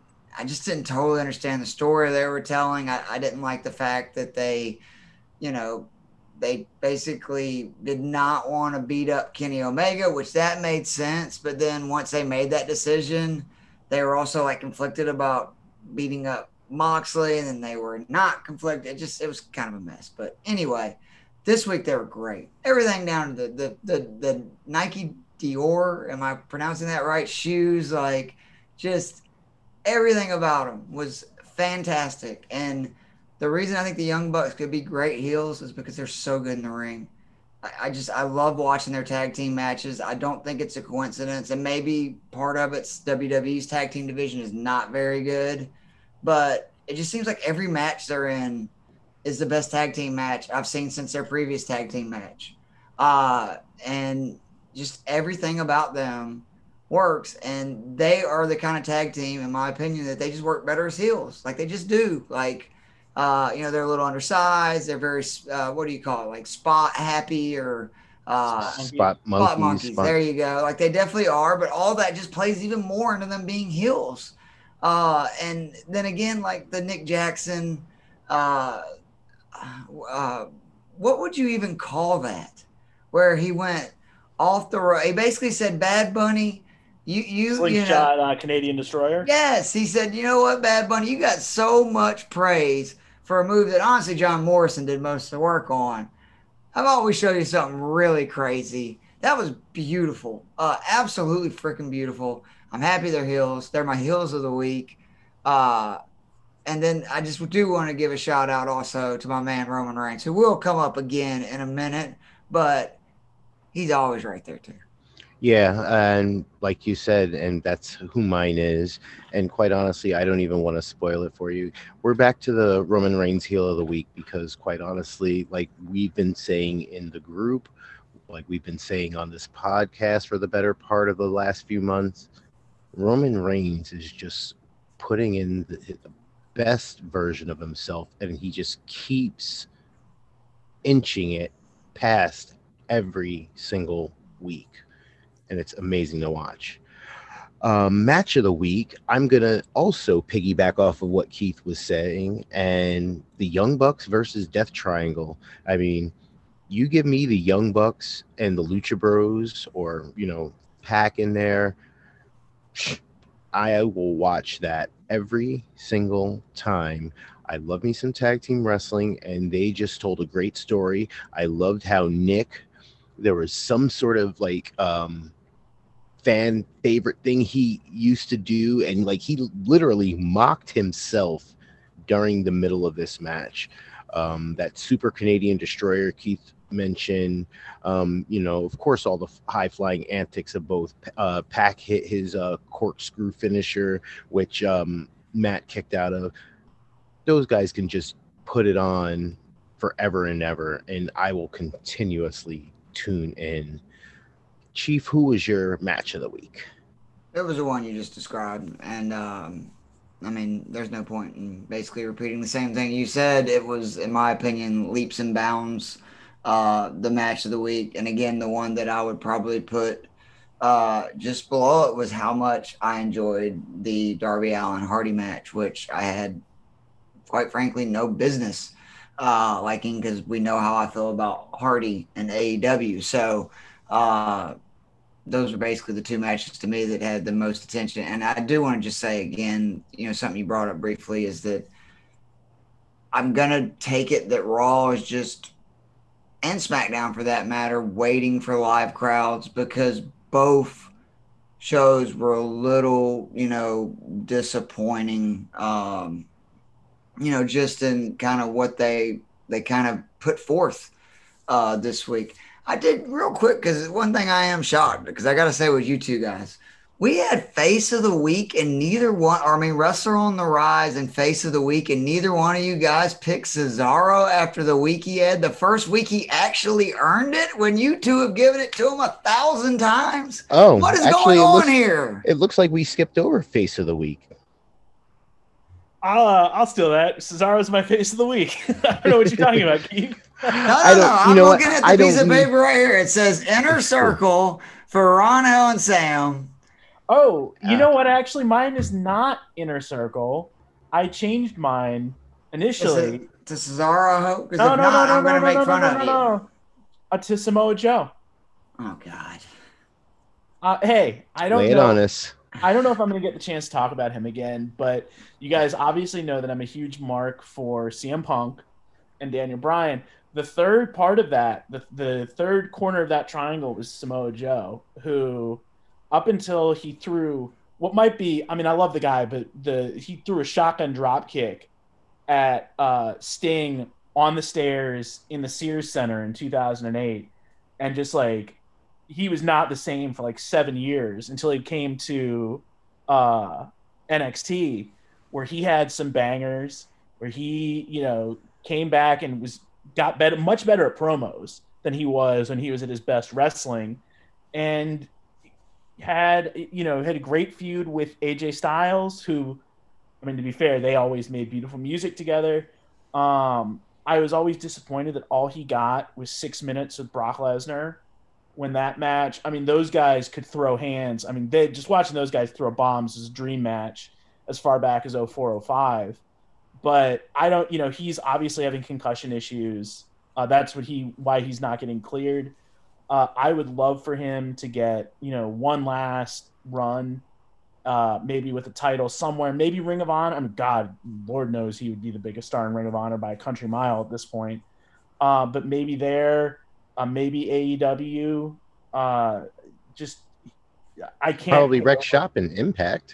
I just didn't totally understand the story they were telling. I, I didn't like the fact that they, you know, they basically did not want to beat up Kenny Omega, which that made sense. But then once they made that decision, they were also like conflicted about beating up Moxley, and then they were not conflicted. It just it was kind of a mess. But anyway, this week they were great. Everything down to the the the, the Nike Dior, am I pronouncing that right? Shoes, like just everything about them was fantastic. And the reason I think the Young Bucks could be great heels is because they're so good in the ring. I, I just I love watching their tag team matches. I don't think it's a coincidence, and maybe part of it's W W E's tag team division is not very good, but it just seems like every match they're in is the best tag team match I've seen since their previous tag team match. Uh, and just everything about them works, and they are the kind of tag team, in my opinion, that they just work better as heels. Like they just do. Like, uh, you know, they're a little undersized. They're very, uh, what do you call it? Like spot happy or uh, spot monkeys. Spot monkeys. Spot- There you go. Like they definitely are, but all that just plays even more into them being heels. Uh, and then again, like the Nick Jackson, uh, uh, what would you even call that? Where he went off the road. He basically said, Bad Bunny, you, you, Slingshot, you know, uh, Canadian Destroyer. yes, he said, you know what, Bad Bunny, you got so much praise for a move that honestly John Morrison did most of the work on. How about we show you something really crazy? That was beautiful. Uh, absolutely freaking beautiful. I'm happy they're heels. They're my heels of the week. Uh, and then I just do want to give a shout out also to my man Roman Reigns, who will come up again in a minute, but he's always right there too. Yeah, and like you said, and that's who mine is. And quite honestly, I don't even want to spoil it for you. We're back to the Roman Reigns heel of the week because quite honestly, like we've been saying in the group, like we've been saying on this podcast for the better part of the last few months, Roman Reigns is just putting in the, the best version of himself, and he just keeps inching it past every single week. And it's amazing to watch. Um, match of the week, I'm going to also piggyback off of what Keith was saying, and the Young Bucks versus Death Triangle. I mean, you give me the Young Bucks and the Lucha Bros, or, you know, Pac in there, I will watch that every single time. I love me some tag team wrestling, and they just told a great story. I loved how Nick, there was some sort of like um, fan favorite thing he used to do, and like he literally mocked himself during the middle of this match. Um, that Super Canadian Destroyer, Keith mention, um, you know, of course, all the high flying antics of both. Uh, Pac hit his uh, corkscrew finisher, which um, Matt kicked out of. Those guys can just put it on forever and ever, and I will continuously tune in. Chief, who was your match of the week? It was the one you just described, and um, I mean, there's no point in basically repeating the same thing you said. It was, in my opinion, leaps and bounds uh, the match of the week, and again, the one that I would probably put uh, just below it was how much I enjoyed the Darby Allin Hardy match, which I had, quite frankly, no business uh, liking because we know how I feel about Hardy and A E W. So. Uh, Those were basically the two matches to me that had the most attention. And I do want to just say again, you know, something you brought up briefly is that I'm going to take it that Raw is just, and SmackDown for that matter, waiting for live crowds because both shows were a little, you know, disappointing, um, you know, just in kind of what they, they kind of put forth uh, this week. I did real quick because one thing I am shocked because I got to say with you two guys, we had Face of the Week and neither one, or I mean, Wrestler on the Rise and Face of the Week, and neither one of you guys picked Cesaro after the week he had. The first week he actually earned it when you two have given it to him a thousand times. Oh, what is actually, going on looks, here? It looks like we skipped over Face of the Week. I'll uh, I'll steal that. Cesaro's my face of the week. I don't know what you're talking about, Keith. No, no, I don't, no. You I'm know looking what? at the I piece of don't paper right here. It says Inner Circle for Ronell and Sam. Oh, you Uh, know what? Actually, mine is not Inner Circle. I changed mine initially. To Cesaro, I hope. Because No, if no, not, no, I'm no, going to no, make no, fun no, of no, you. no. Uh, to Samoa Joe. Oh, God. Uh, hey, I don't Lay it know. on us. I don't know if I'm going to get the chance to talk about him again, but you guys obviously know that I'm a huge mark for C M Punk and Daniel Bryan. The third part of that, the, the third corner of that triangle was Samoa Joe, who up until he threw what might be, I mean, I love the guy, but the he threw a shotgun drop kick at uh, Sting on the stairs in the Sears Center in two thousand eight. And just like, he was not the same for like seven years until he came to uh, N X T, where he had some bangers, where he, you know, came back and was got better, much better at promos than he was when he was at his best wrestling, and had, you know, had a great feud with A J Styles, who, I mean, to be fair, they always made beautiful music together. Um, I was always disappointed that all he got was six minutes with Brock Lesnar. When that match, I mean, those guys could throw hands. I mean, they just watching those guys throw bombs is a dream match as far back as oh four oh five. But I don't, you know, he's obviously having concussion issues. Uh, that's what he, why he's not getting cleared. Uh, I would love for him to get, you know, one last run, uh, maybe with a title somewhere, maybe Ring of Honor. I mean, God, Lord knows he would be the biggest star in Ring of Honor by a country mile at this point. Uh, but maybe there. Uh, maybe A E W. Uh, just I can't Probably Rex Shop and Impact.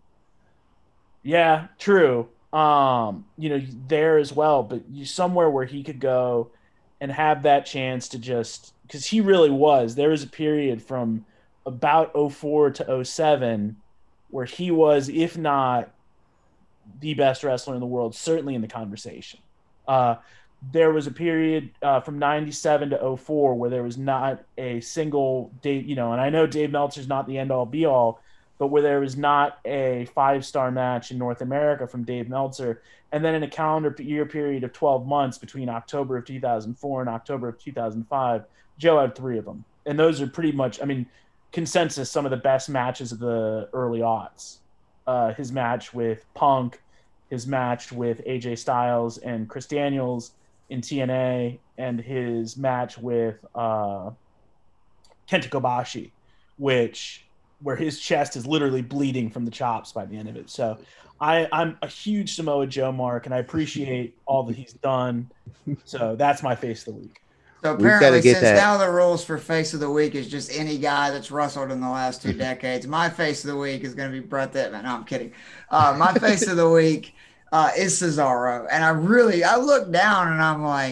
Yeah, true. Um, you know, there as well, but you somewhere where he could go and have that chance to just, because he really was. There was a period from about oh four to oh seven where he was, if not the best wrestler in the world, certainly in the conversation. Uh, There was a period uh, from ninety-seven to oh four where there was not a single Dave, you know, and I know Dave Meltzer's not the end all be all, but where there was not a five-star match in North America from Dave Meltzer. And then in a calendar year period of twelve months between October of two thousand four and October of two thousand five, Joe had three of them. And those are pretty much, I mean, consensus, some of the best matches of the early aughts. Uh, his match with Punk, his match with A J Styles and Chris Daniels in T N A, and his match with uh, Kenta Kobashi, which where his chest is literally bleeding from the chops by the end of it. So I, I'm a huge Samoa Joe mark, and I appreciate all that he's done. So that's my face of the week. So We've gotta apparently, get since that- now the rules for face of the week is just any guy that's wrestled in the last two decades, my face of the week is going to be Bret Hitman. No, I'm kidding. Uh, my face of the week uh, is Cesaro. And I really, I look down and I'm like,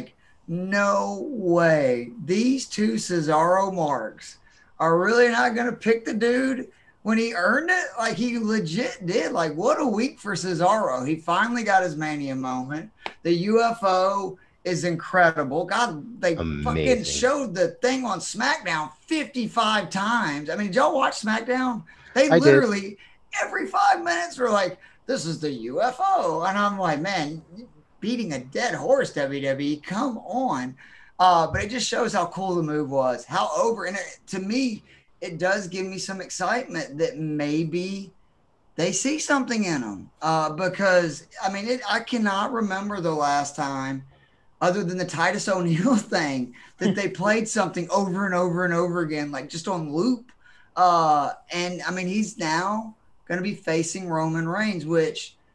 no way. These two Cesaro marks are really not going to pick the dude when he earned it. Like, he legit did. Like, what a week for Cesaro. He finally got his Mania moment. The U F O is incredible. God, they Amazing. fucking showed the thing on SmackDown fifty-five times. I mean, did y'all watch SmackDown? They I literally, did. every five minutes were like, this is the U F O. And I'm like, man, beating a dead horse, W W E. Come on. Uh, but it just shows how cool the move was, how over. And it, to me, it does give me some excitement that maybe they see something in them. Uh, because, I mean, it, I cannot remember the last time, other than the Titus O'Neil thing, that they played something over and over and over again, like just on loop. Uh, and, I mean, he's now going to be facing Roman Reigns, which –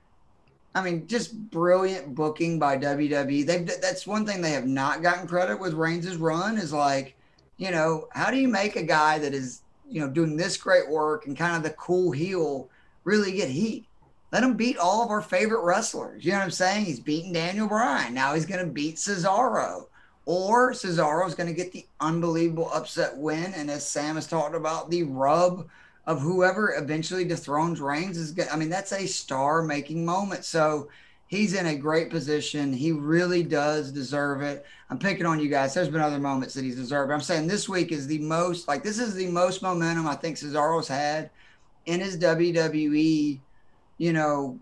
I mean, just brilliant booking by W W E. They've, that's one thing they have not gotten credit with Reigns' run is like, you know, how do you make a guy that is, you know, doing this great work and kind of the cool heel really get heat? Let him beat all of our favorite wrestlers. You know what I'm saying? He's beaten Daniel Bryan. Now he's going to beat Cesaro. Or Cesaro is going to get the unbelievable upset win. And as Sam has talked about, the rub of whoever eventually dethrones Reigns is good. I mean, that's a star-making moment. So he's in a great position. He really does deserve it. I'm picking on you guys. There's been other moments that he's deserved. I'm saying this week is the most, like, this is the most momentum I think Cesaro's had in his W W E, you know,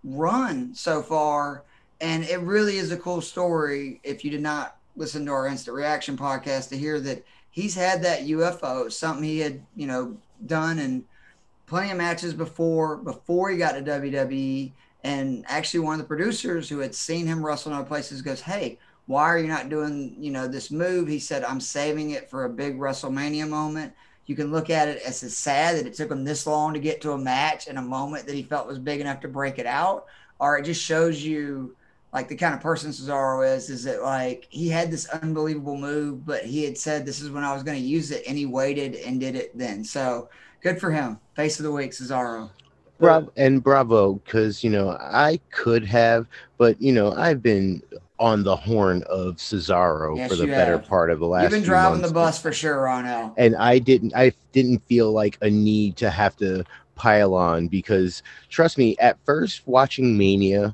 run so far. And it really is a cool story, if you did not listen to our Instant Reaction podcast, to hear that he's had that U F O, something he had, you know, done in plenty of matches before before he got to W W E. And actually one of the producers who had seen him wrestle in other places goes, hey, why are you not doing, you know, this move? He said, I'm saving it for a big WrestleMania moment. You can look at it as it's sad that it took him this long to get to a match and a moment that he felt was big enough to break it out. Or it just shows you like the kind of person Cesaro is, is that like he had this unbelievable move, but he had said, this is when I was going to use it. And he waited and did it then. So good for him. Face of the week, Cesaro. Bravo, and bravo, because, you know, I could have, but, you know, I've been on the horn of Cesaro Yes, for the you better have. part of the last You've been few driving months. the bus for sure, Ronell. And I didn't, I didn't feel like a need to have to pile on because, trust me, at first watching Mania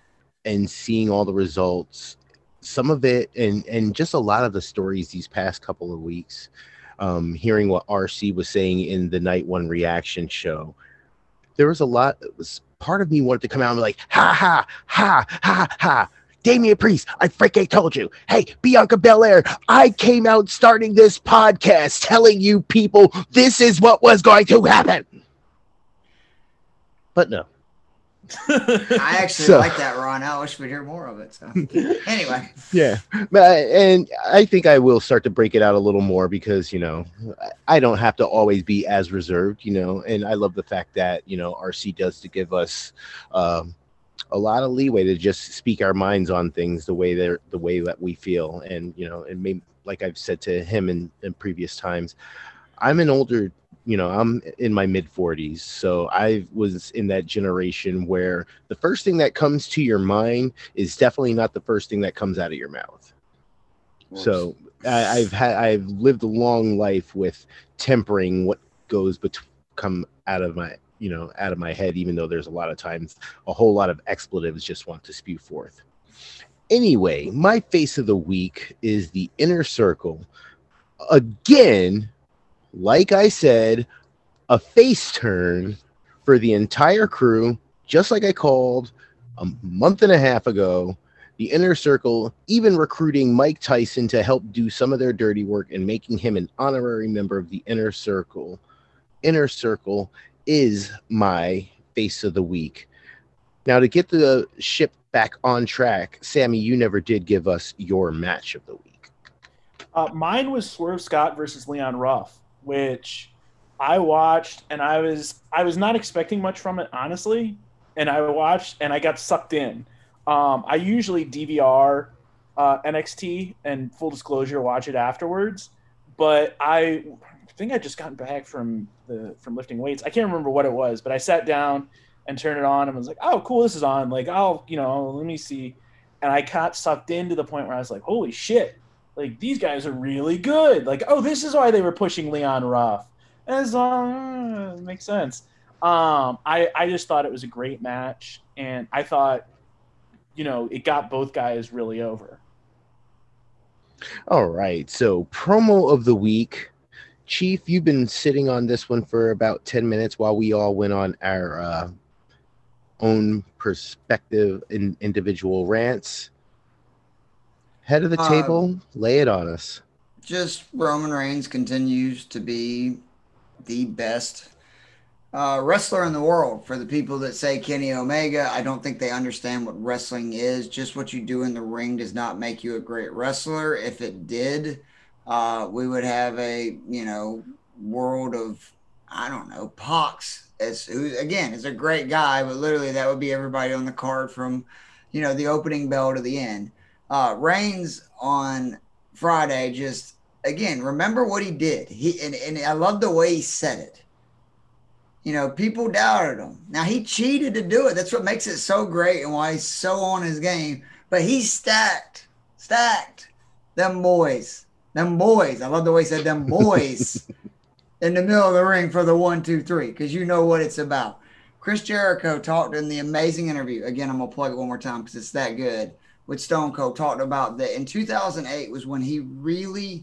and seeing all the results, some of it, and and just a lot of the stories these past couple of weeks, um, hearing what R C was saying in the Night One reaction show, there was a lot. It was part of me wanted to come out and be like, ha ha ha ha ha. Damian Priest, I freaking told you. Hey, Bianca Belair, I came out starting this podcast telling you people this is what was going to happen. But no. I actually So- like that, Ron. I wish we'd hear more of it. So anyway, Yeah, but and I think I will start to break it out a little more because, you know, I don't have to always be as reserved, you know, and I love the fact that, you know, R C does to give us um, a lot of leeway to just speak our minds on things the way they're the way that we feel. And, you know, and maybe, like I've said to him in, in previous times, I'm an older, you know, I'm in my mid forties. So I was in that generation where the first thing that comes to your mind is definitely not the first thing that comes out of your mouth. So I, I've had, I've lived a long life with tempering what goes bet- come out of my, you know, out of my head, even though there's a lot of times a whole lot of expletives just want to spew forth. Anyway, my face of the week is the Inner Circle. Again, like I said, a face turn for the entire crew, just like I called a month and a half ago. The Inner Circle even recruiting Mike Tyson to help do some of their dirty work and making him an honorary member of the Inner Circle. Inner Circle is my face of the week. Now, to get the ship back on track, Sammy, you never did give us your match of the week. Uh, mine was Swerve Scott versus Leon Ruff, which I watched, and I was I was not expecting much from it, honestly. And I watched, and I got sucked in. Um, I usually D V R uh, N X T, and full disclosure, watch it afterwards. But I think I just gotten back from the from lifting weights. I can't remember what it was, but I sat down and turned it on and was like, "Oh, cool, this is on." Like, I'll you know, let me see. and I got sucked in to the point where I was like, holy shit, like these guys are really good. Like, oh, this is why they were pushing Leon Ruff. And it's uh, it makes sense. Um, I, I just thought it was a great match, and I thought, you know, it got both guys really over. All right, so promo of the week. Chief, you've been sitting on this one for about ten minutes while we all went on our uh, own perspective in individual rants. Head of the Uh, table, lay it on us. Just Roman Reigns continues to be the best uh, wrestler in the world. For the people that say Kenny Omega, I don't think they understand what wrestling is. Just what you do in the ring does not make you a great wrestler. If it did, uh, we would have a, you know, world of, I don't know, Pox, as who again is a great guy, but literally that would be everybody on the card from, you know, the opening bell to the end. Uh, Reigns on Friday, just again, remember what he did. He and, and I love the way he said it. You know, people doubted him. Now he cheated to do it. That's what makes it so great and why he's so on his game. But he's stacked, stacked. Them boys, them boys. I love the way he said them boys in the middle of the ring for the one, two, three, because you know what it's about. Chris Jericho talked in the amazing interview. Again, I'm gonna plug it one more time because it's that good. With Stone Cold, talked about that in two thousand eight was when he really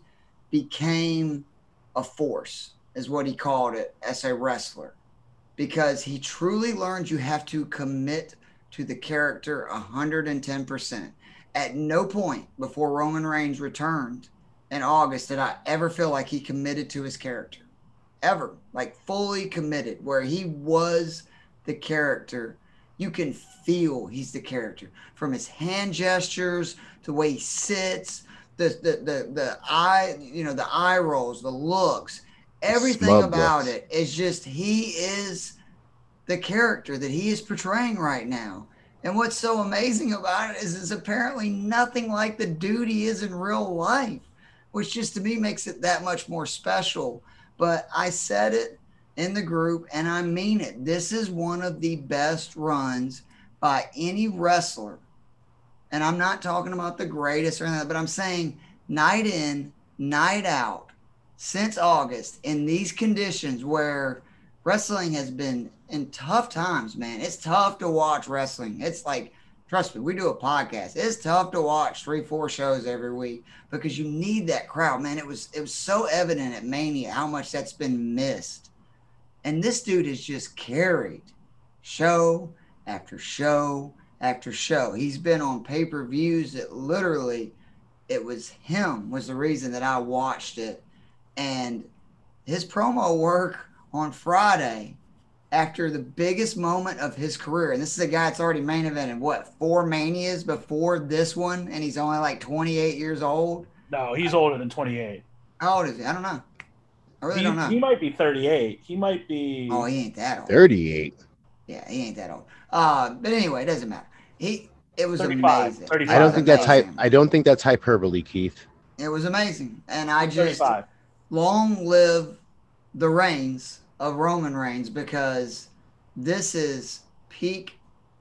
became a force, is what he called it, as a wrestler, because he truly learned you have to commit to the character one hundred ten percent. At no point before Roman Reigns returned in August did I ever feel like he committed to his character, ever, like fully committed, where he was the character. You can feel he's the character from his hand gestures to the way he sits, the the the the eye, you know, the eye rolls, the looks, everything Smug about looks. it is just he is the character that he is portraying right now. And what's so amazing about it is it's apparently nothing like the dude he is in real life, which just to me makes it that much more special. But I said it in the group, and I mean it. This is one of the best runs by any wrestler. And I'm not talking about the greatest or anything, but I'm saying night in, night out, since August, in these conditions where wrestling has been in tough times, man. It's tough to watch wrestling. It's like, trust me, we do a podcast. It's tough to watch three, four shows every week because you need that crowd, man. It was it was so evident at Mania how much that's been missed. And this dude has just carried show after show after show. He's been on pay-per-views that literally, it was him was the reason that I watched it. And his promo work on Friday after the biggest moment of his career, and this is a guy that's already main evented, what, four Manias before this one, and he's only like twenty-eight years old? No, he's older than twenty-eight. How old is he? I don't know. I really He, don't know. he might be thirty-eight. He might be. Oh, he ain't that old. thirty-eight. Yeah, he ain't that old. Uh, but anyway, it doesn't matter. He it was thirty-five, amazing. thirty-five. I don't think that's hype. Amazing. I don't think that's hyperbole, Keith. It was amazing, and I just thirty-five. long live the reigns of Roman Reigns, because this is peak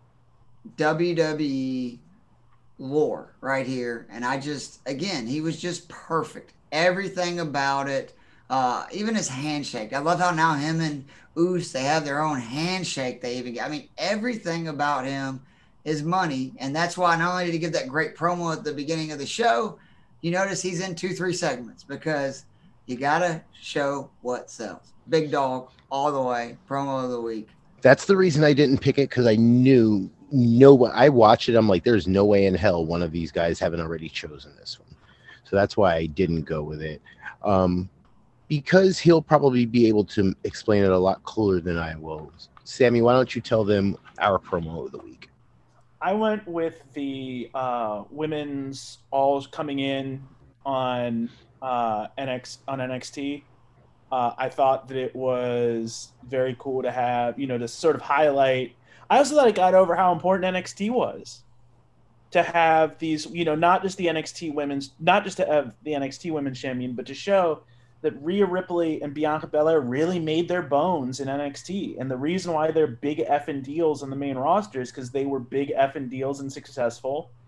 W W E lore right here. And I just, again, he was just perfect. Everything about it, uh, even his handshake. I love how now him and Uso, they have their own handshake. They even, I mean, everything about him is money. And that's why not only did he give that great promo at the beginning of the show, you notice he's in two, three segments, because you got to show what sells. Big Dog all the way, promo of the week. That's the reason I didn't pick it, because I knew no. I watched it. I'm like, there's no way in hell one of these guys haven't already chosen this one. So that's why I didn't go with it. Um, because he'll probably be able to explain it a lot cooler than I will. Sammy, why don't you tell them our promo of the week? I went with the uh, women's alls coming in on uh, N X on N X T. Uh, I thought that it was very cool to have, you know, to sort of highlight. I also thought it got over how important N X T was, to have these, you know, not just the N X T women's, not just to have the N X T women's champion, but to show that Rhea Ripley and Bianca Belair really made their bones in N X T. And the reason why they're big effing deals on the main roster is because they were big effing deals and successful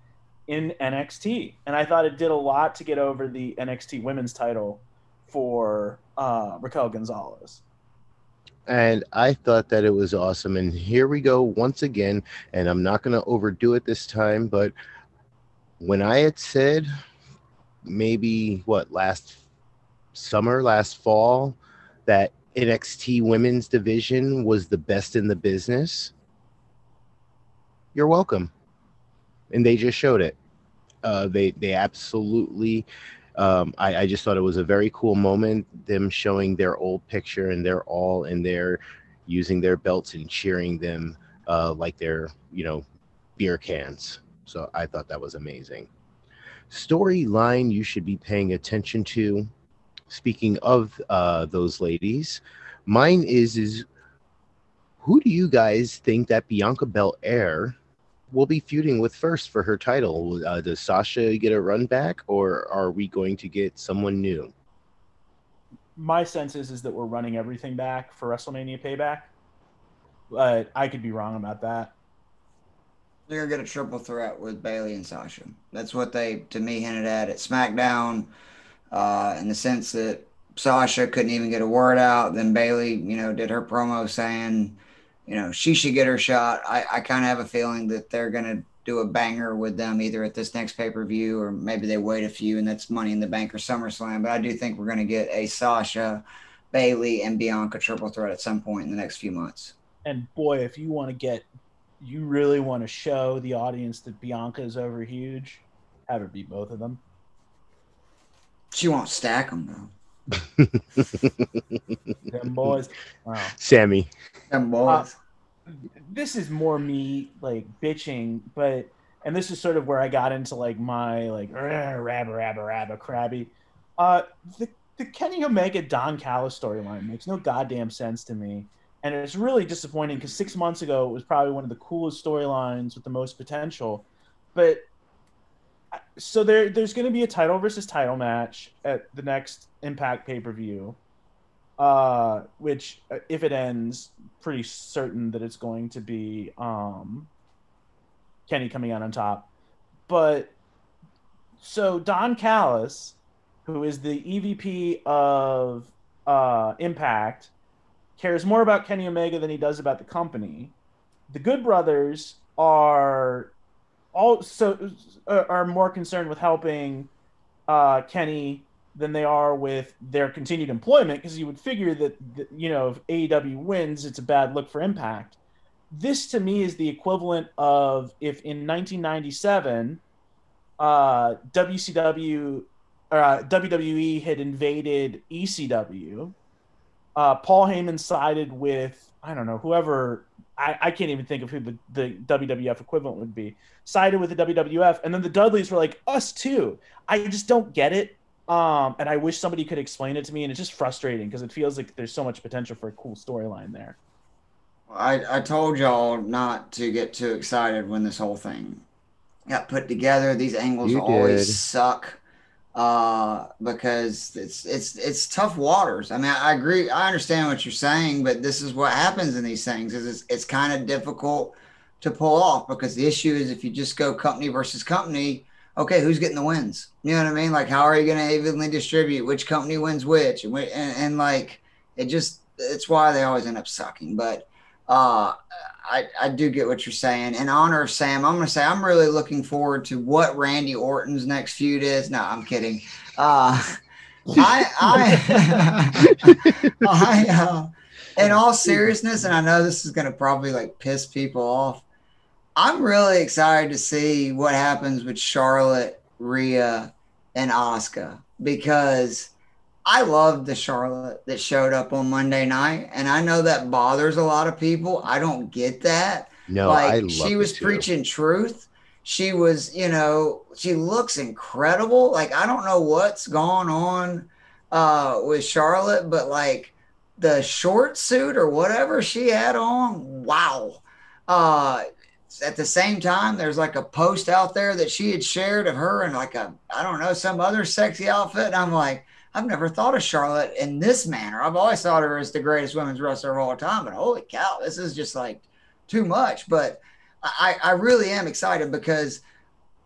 in N X T, and I thought it did a lot to get over the N X T Women's title for uh, Raquel Gonzalez. And I thought that it was awesome. And here we go once again, and I'm not going to overdo it this time, but when I had said maybe what last summer, last fall, that N X T women's division was the best in the business, you're welcome. And they just showed it. Uh, they they absolutely. Um, I, I just thought it was a very cool moment. Them showing their old picture, and they're all in there using their belts and cheering them uh, like they're you know beer cans. So I thought that was amazing. Storyline you should be paying attention to. Speaking of uh, those ladies, mine is is who do you guys think that Bianca Belair will be feuding with first for her title? Uh, does Sasha get a run back, or are we going to get someone new? My sense is, is that we're running everything back for WrestleMania Payback, but I could be wrong about that. They're going to get a triple threat with Bayley and Sasha. That's what they, to me, hinted at at SmackDown, uh, in the sense that Sasha couldn't even get a word out. Then Bayley, you know, did her promo saying, you know, she should get her shot. I, I kind of have a feeling that they're going to do a banger with them either at this next pay-per-view, or maybe they wait a few and that's Money in the Bank or SummerSlam. But I do think we're going to get a Sasha, Bayley, and Bianca triple threat at some point in the next few months. And boy, if you want to get, you really want to show the audience that Bianca is over huge, have her beat both of them. She won't stack them, though. Them boys. Wow. Sammy. Them boys. Uh, this is more me like bitching, but and this is sort of where I got into like my like rabba rabba rabba crabby. Uh, the the Kenny Omega Don Callis storyline makes no goddamn sense to me, and it's really disappointing because six months ago it was probably one of the coolest storylines with the most potential, but. So there, there's going to be a title versus title match at the next Impact pay-per-view, uh, which, if it ends, pretty certain that it's going to be um, Kenny coming out on top. But so Don Callis, who is the E V P of uh, Impact, cares more about Kenny Omega than he does about the company. The Good Brothers are... also uh, are more concerned with helping uh, Kenny than they are with their continued employment, because you would figure that, that, you know, if A E W wins, it's a bad look for Impact. This, to me, is the equivalent of if in nineteen ninety-seven, uh, W C W or uh, W W E had invaded E C W, uh, Paul Heyman sided with, I don't know, whoever... I, I can't even think of who the, the W W F equivalent would be, sided with the W W F, and then the Dudleys were like, us too. I just don't get it, um, and I wish somebody could explain it to me, and it's just frustrating because it feels like there's so much potential for a cool storyline there. I, I told y'all not to get too excited when this whole thing got put together. These angles You always did. suck uh, because it's it's it's tough waters. I mean, I agree. I understand what you're saying, but this is what happens in these things. Is it's, it's kind of difficult to pull off because the issue is if you just go company versus company, okay, who's getting the wins? You know what I mean? Like, how are you going to evenly distribute which company wins which? And, and, and like, it just, it's why they always end up sucking. But uh, I, I do get what you're saying. In honor of Sam, I'm going to say I'm really looking forward to what Randy Orton's next feud is. No, I'm kidding. Uh, I, I, I, uh, in all seriousness, and I know this is going to probably like piss people off, I'm really excited to see what happens with Charlotte, Rhea, and Asuka, because I loved the Charlotte that showed up on Monday night, and I know that bothers a lot of people. I don't get that. No, like, I love she it was too. preaching truth. She was, you know, she looks incredible. Like, I don't know what's going on uh, with Charlotte, but like the short suit or whatever she had on, wow. Uh, at the same time, there's like a post out there that she had shared of her in like a, I don't know, some other sexy outfit. And I'm like, I've never thought of Charlotte in this manner. I've always thought of her as the greatest women's wrestler of all time, but holy cow, this is just like too much. But I, I really am excited because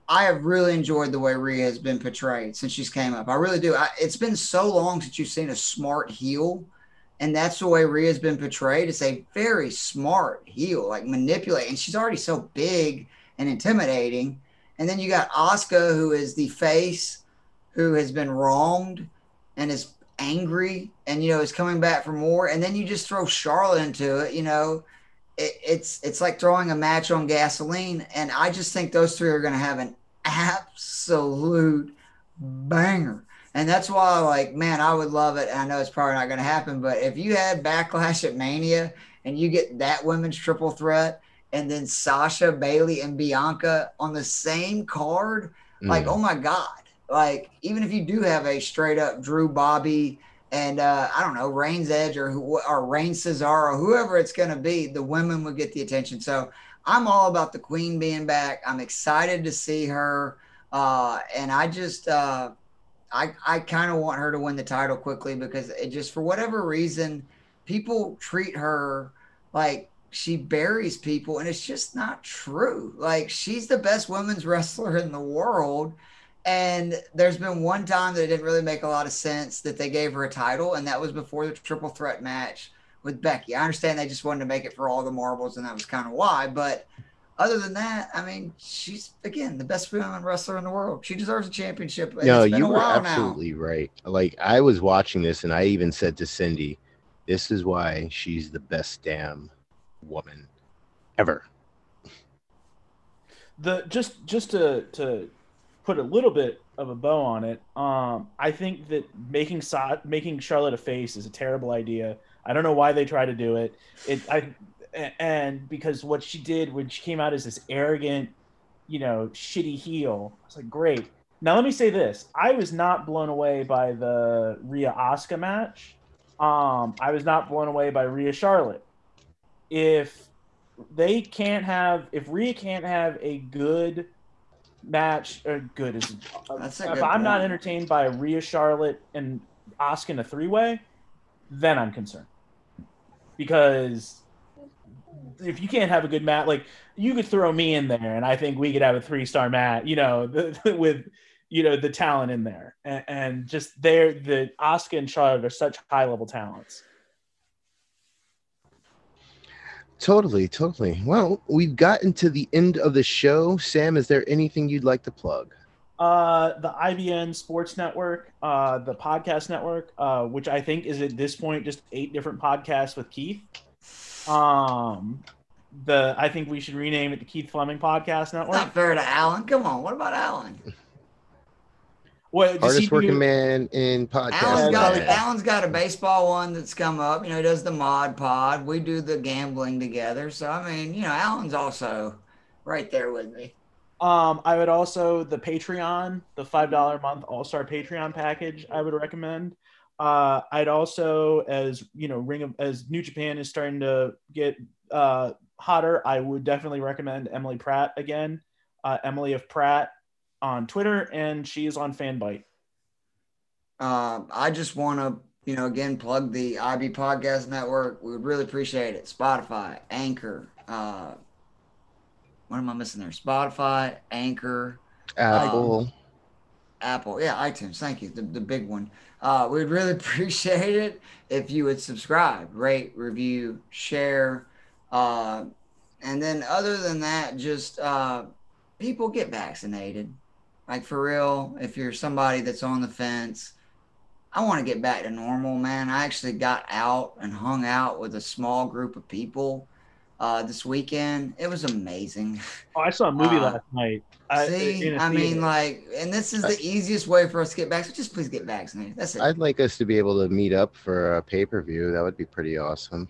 I have really enjoyed the way Rhea has been portrayed since she's came up. I really do. I, it's been so long since you've seen a smart heel, and that's the way Rhea's been portrayed. It's a very smart heel, like manipulate, and she's already so big and intimidating. And then you got Asuka, who is the face, who has been wronged and is angry, and you know is coming back for more. And then you just throw Charlotte into it, you know. It, it's it's like throwing a match on gasoline, and I just think those three are going to have an absolute banger. And that's why, like, man, I would love it. And I know it's probably not going to happen, but if you had Backlash at Mania and you get that women's triple threat and then Sasha, Bailey, and Bianca on the same card, mm. like, oh my God. Like, even if you do have a straight up Drew, Bobby, and uh, I don't know, Reigns Edge or who, or Reigns Cesaro, whoever it's going to be, the women would get the attention. So I'm all about the Queen being back. I'm excited to see her. Uh, and I just, uh, I, I kind of want her to win the title quickly because it just, for whatever reason, people treat her like she buries people, and it's just not true. Like, she's the best women's wrestler in the world. And there's been one time that it didn't really make a lot of sense that they gave her a title, and that was before the triple threat match with Becky. I understand they just wanted to make it for all the marbles, and that was kind of why. But other than that, I mean, she's, again, the best women wrestler in the world. She deserves a championship. No, you were absolutely now. right. Like, I was watching this, and I even said to Cindy, this is why she's the best damn woman ever. The just just to to put a little bit of a bow on it, um, I think that making Sa- making Charlotte a face is a terrible idea. I don't know why they try to do it. It I and because what she did when she came out as this arrogant, you know, shitty heel, I was like, great. Now let me say this: I was not blown away by the Rhea Asuka match. Um, I was not blown away by Rhea Charlotte. If they can't have, if Rhea can't have a good match, or good is, That's a if good I'm point. not entertained by Rhea Charlotte and Asuka in a three-way, then I'm concerned. Because if you can't have a good match, like, you could throw me in there, and I think we could have a three-star match, you know, with, you know, the talent in there, and, and just there, the Asuka and Charlotte are such high-level talents. Totally, totally. Well, we've gotten to the end of the show. Sam, is there anything you'd like to plug? Uh, the I B N Sports Network, uh, the podcast network, uh, which I think is at this point just eight different podcasts with Keith. Um, the I think we should rename it the Keith Fleming Podcast Network. Not fair to Alan. Come on, what about Alan? What, hardest working do... man in podcast. Alan's got, land. Alan's got a baseball one that's come up. You know, he does the mod pod. We do the gambling together. So, I mean, you know, Alan's also right there with me. Um, I would also, the Patreon, the five dollars a month All-Star Patreon package, I would recommend. Uh, I'd also, as, you know, Ring of, as New Japan is starting to get uh, hotter, I would definitely recommend Emily Pratt again. Uh, Emily of Pratt on Twitter, and she is on Fanbyte. Uh, I just want to, you know, again, plug the I B Podcast Network. We would really appreciate it. Spotify, Anchor. Uh, what am I missing there? Spotify, Anchor. Apple. Um, Apple. Yeah, iTunes. Thank you. The, the big one. Uh, we'd really appreciate it if you would subscribe, rate, review, share. Uh, and then other than that, just uh, people get vaccinated. Like, for real, if you're somebody that's on the fence, I want to get back to normal, man. I actually got out and hung out with a small group of people uh, this weekend. It was amazing. Oh, I saw a movie Uh, last night. See, I, I mean, like, and this is the easiest way for us to get back. So just please get vaccinated. That's it. I'd like us to be able to meet up for a pay-per-view. That would be pretty awesome.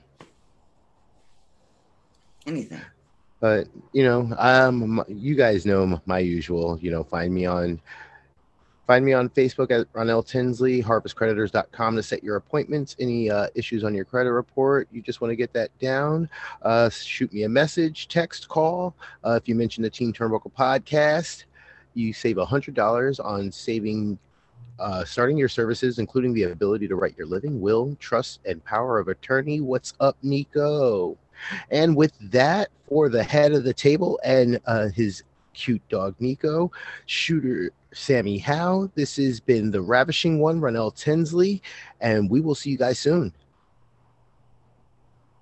Anything. But, you know, um, you guys know my usual, you know, find me on find me on Facebook at Ronell Tinsley, harvest creditors dot com to set your appointments. Any uh, issues on your credit report, you just want to get that down, uh, shoot me a message, text, call. Uh, if you mention the Team Turnbuckle podcast, you save one hundred dollars on saving, uh, starting your services, including the ability to write your living, will, trust, and power of attorney. What's up, Nico? And with that, for the head of the table and uh, his Cute Dog Nico, Shooter Sammy Howe. This has been the Ravishing One, Ronell Tinsley, and we will see you guys soon.